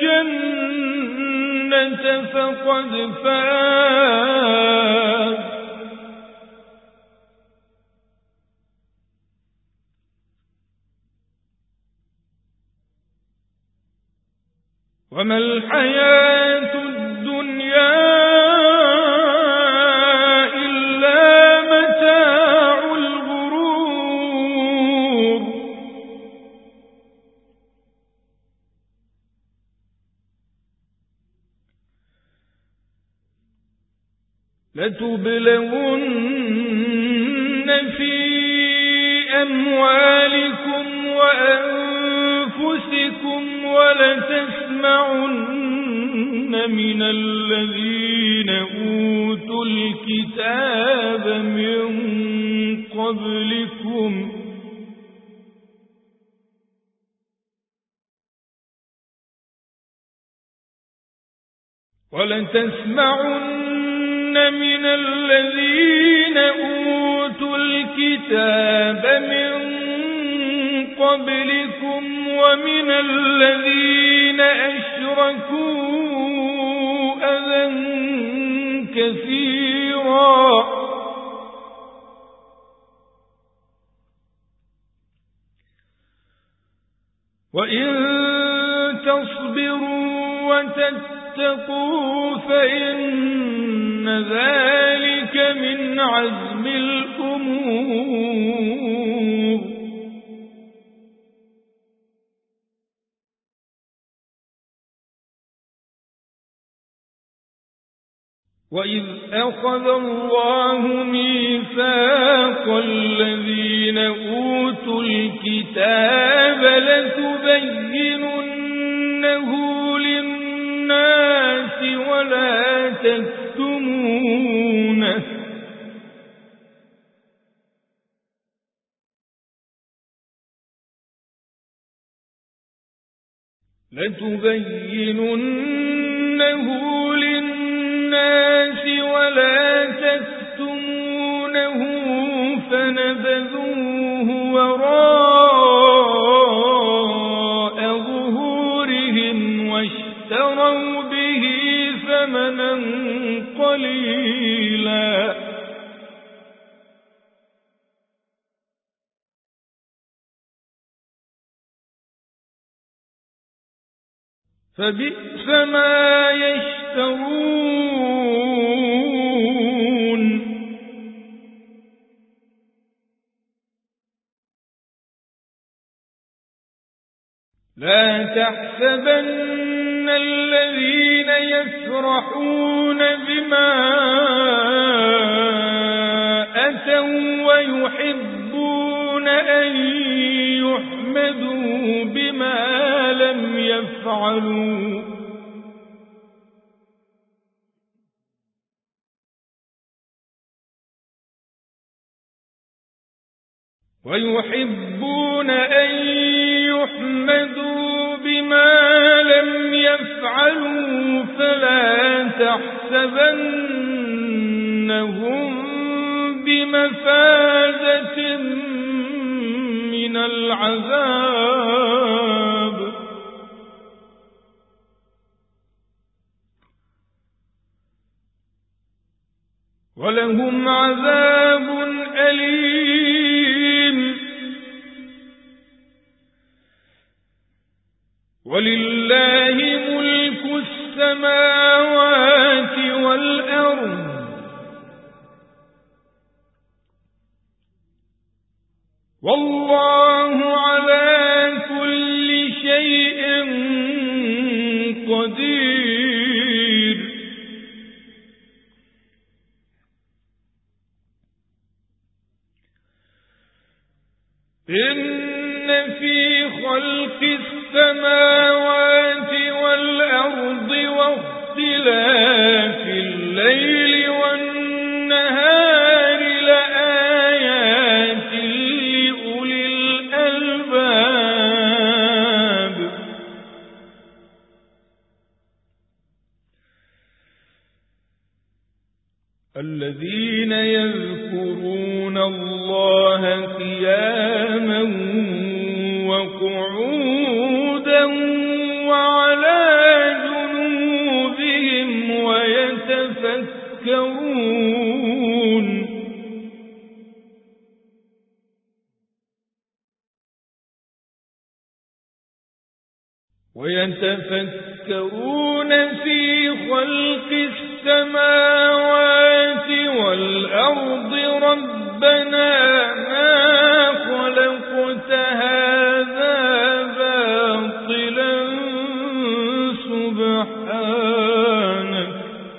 الجنة فقد فاز وما الحياة الدنيا إلا متاع الغرور لتبلغن في أموالكم وأنفسكم ولتسمعن من الذين أوتوا الكتاب من قبلكم ولتسمعن من الذين أوتوا الكتاب من قبلكم ومن الذين أشركوا أذى كثيرا وإن تصبروا وتتقوا فإن ذلك من عزم الأمور وإذ أخذ الله ميثاق الذين أوتوا الكتاب لتبيننه للناس ولا تكتمونه لتبيننه للناس ولا تكتمونه فنبذوه وراء ظهورهم واشتروا به ثمنا قليلا فبئس ما يشترون لا تحسبن الذين يفرحون بما أتوا ويحبون أن يحمدوا بما لم يفعلوا ويحبون أن يحمدوا بما لم يفعلوا فلا تحسبنهم بمفازة من العذاب ولهم عذاب أليم ولله ملك السماوات والأرض والله على كل شيء قدير إن في خلق السماوات والأرض واختلاف الليل والنهار لآيات لأولي الألباب الذين يذكرون الله قياما وقعودا وعلى جنوبهم ويتفكرون ويتفكرون في خلق السماوات والأرض ربنا ما خلقت هذا باطلا سبحانك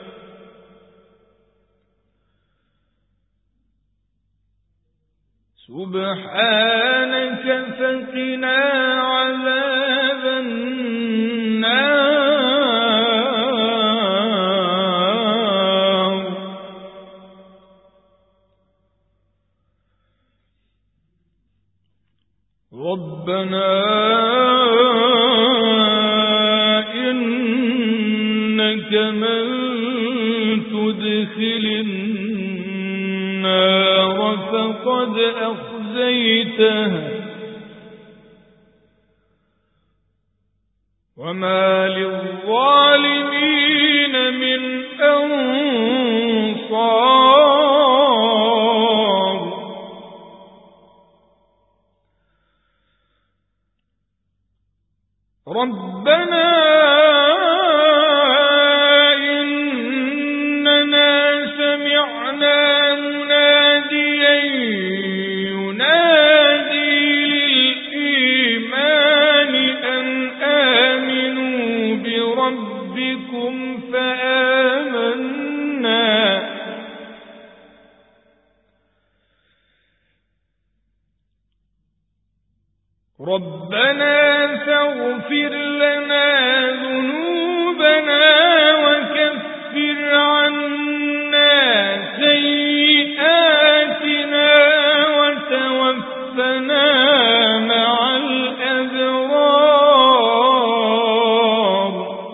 سبحانك فقنا عذاب النار ربنا إنك من تدخل النار فقد أخزيته وما للظالمين من أنصار ربنا إننا سمعنا مناديا ينادي للإيمان أن آمنوا بربكم فآمنا ربنا فاغفر لنا ذنوبنا وكفر عنا سيئاتنا وتوفنا مع الأبرار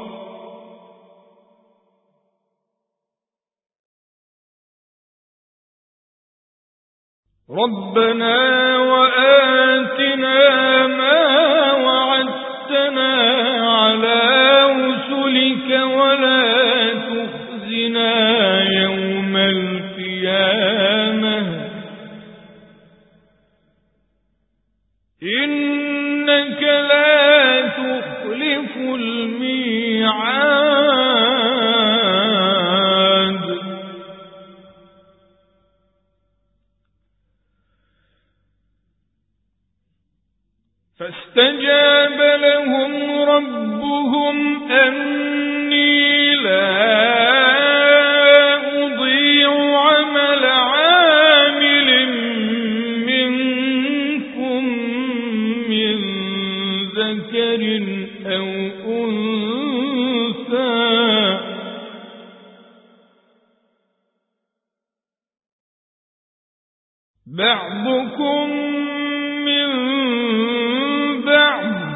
ربنا وآتنا ما وعدتنا على رسلك ولا تخزنا يوم القيامة إنك لا تخلف الميعاد فاستجاب له بعضكم من بعض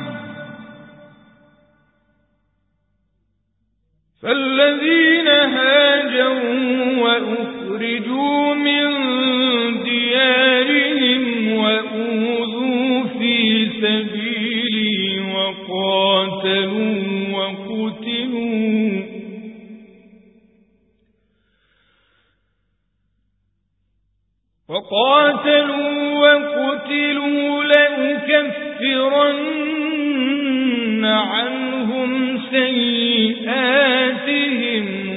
فالذين هاجروا وأخرجوا من ديارهم وأوذوا في سبيلي وقاتلوا وقتلوا وقاتلوا وقتلوا لأكفرن عنهم سيئاتهم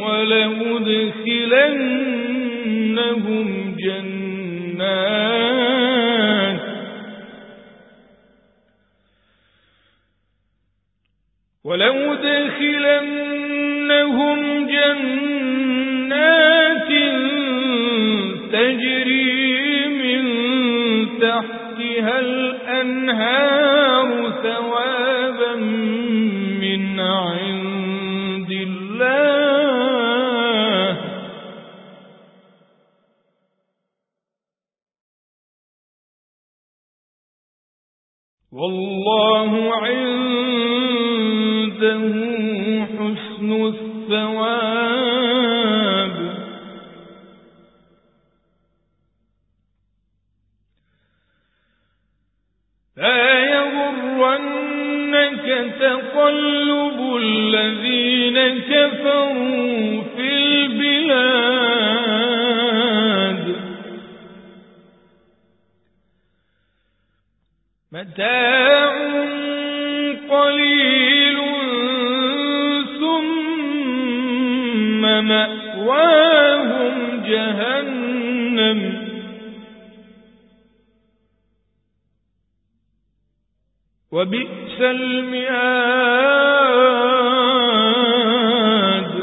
ولأدخلنهم جنات ولأدخلنهم جنات تجري تحتها الأنهار ثوابا من عند الله والله عنده حسن الثواب لا يغرنك تقلب الذين كفروا في البلاد متاع قليل ثم مأواهم جهنم وبئس المهاد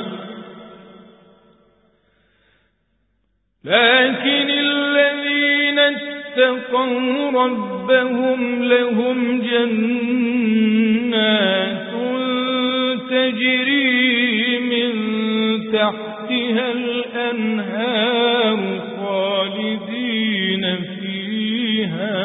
لكن الذين اتقوا ربهم لهم جنات تجري من تحتها الأنهار خالدين فيها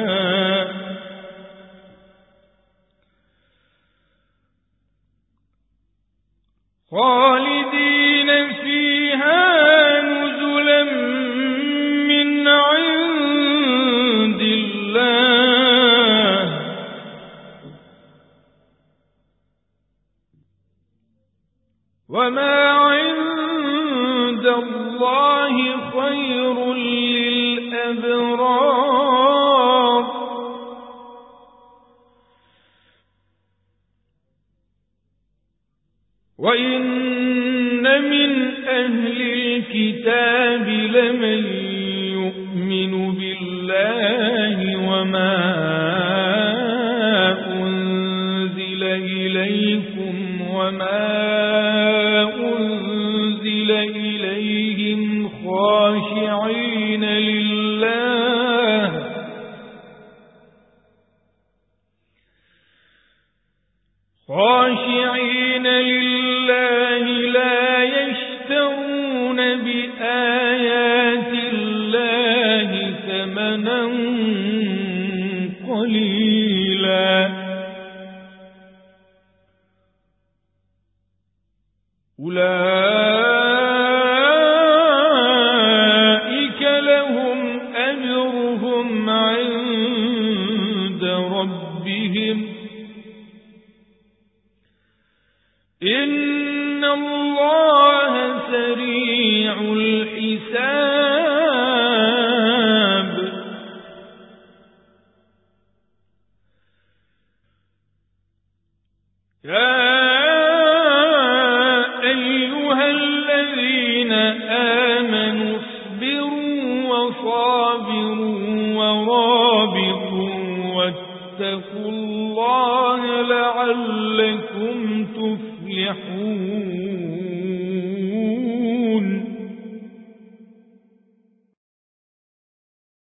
خالدين فيها نزلا من عند الله وما عند الله خير للأبرار وإن من أهل الكتاب لمن يؤمن بالله وما أنزل إليكم وما أنزل إليهم خاشعين لله خاشعين لله لا يشترون بآيات الله ثمنا قليلا أولئك لهم أجرهم عند ربهم إن الله سريع الحساب يا أيها الذين آمنوا اصبروا وصابروا ورابطوا واتقوا الله لعلكم تفلحون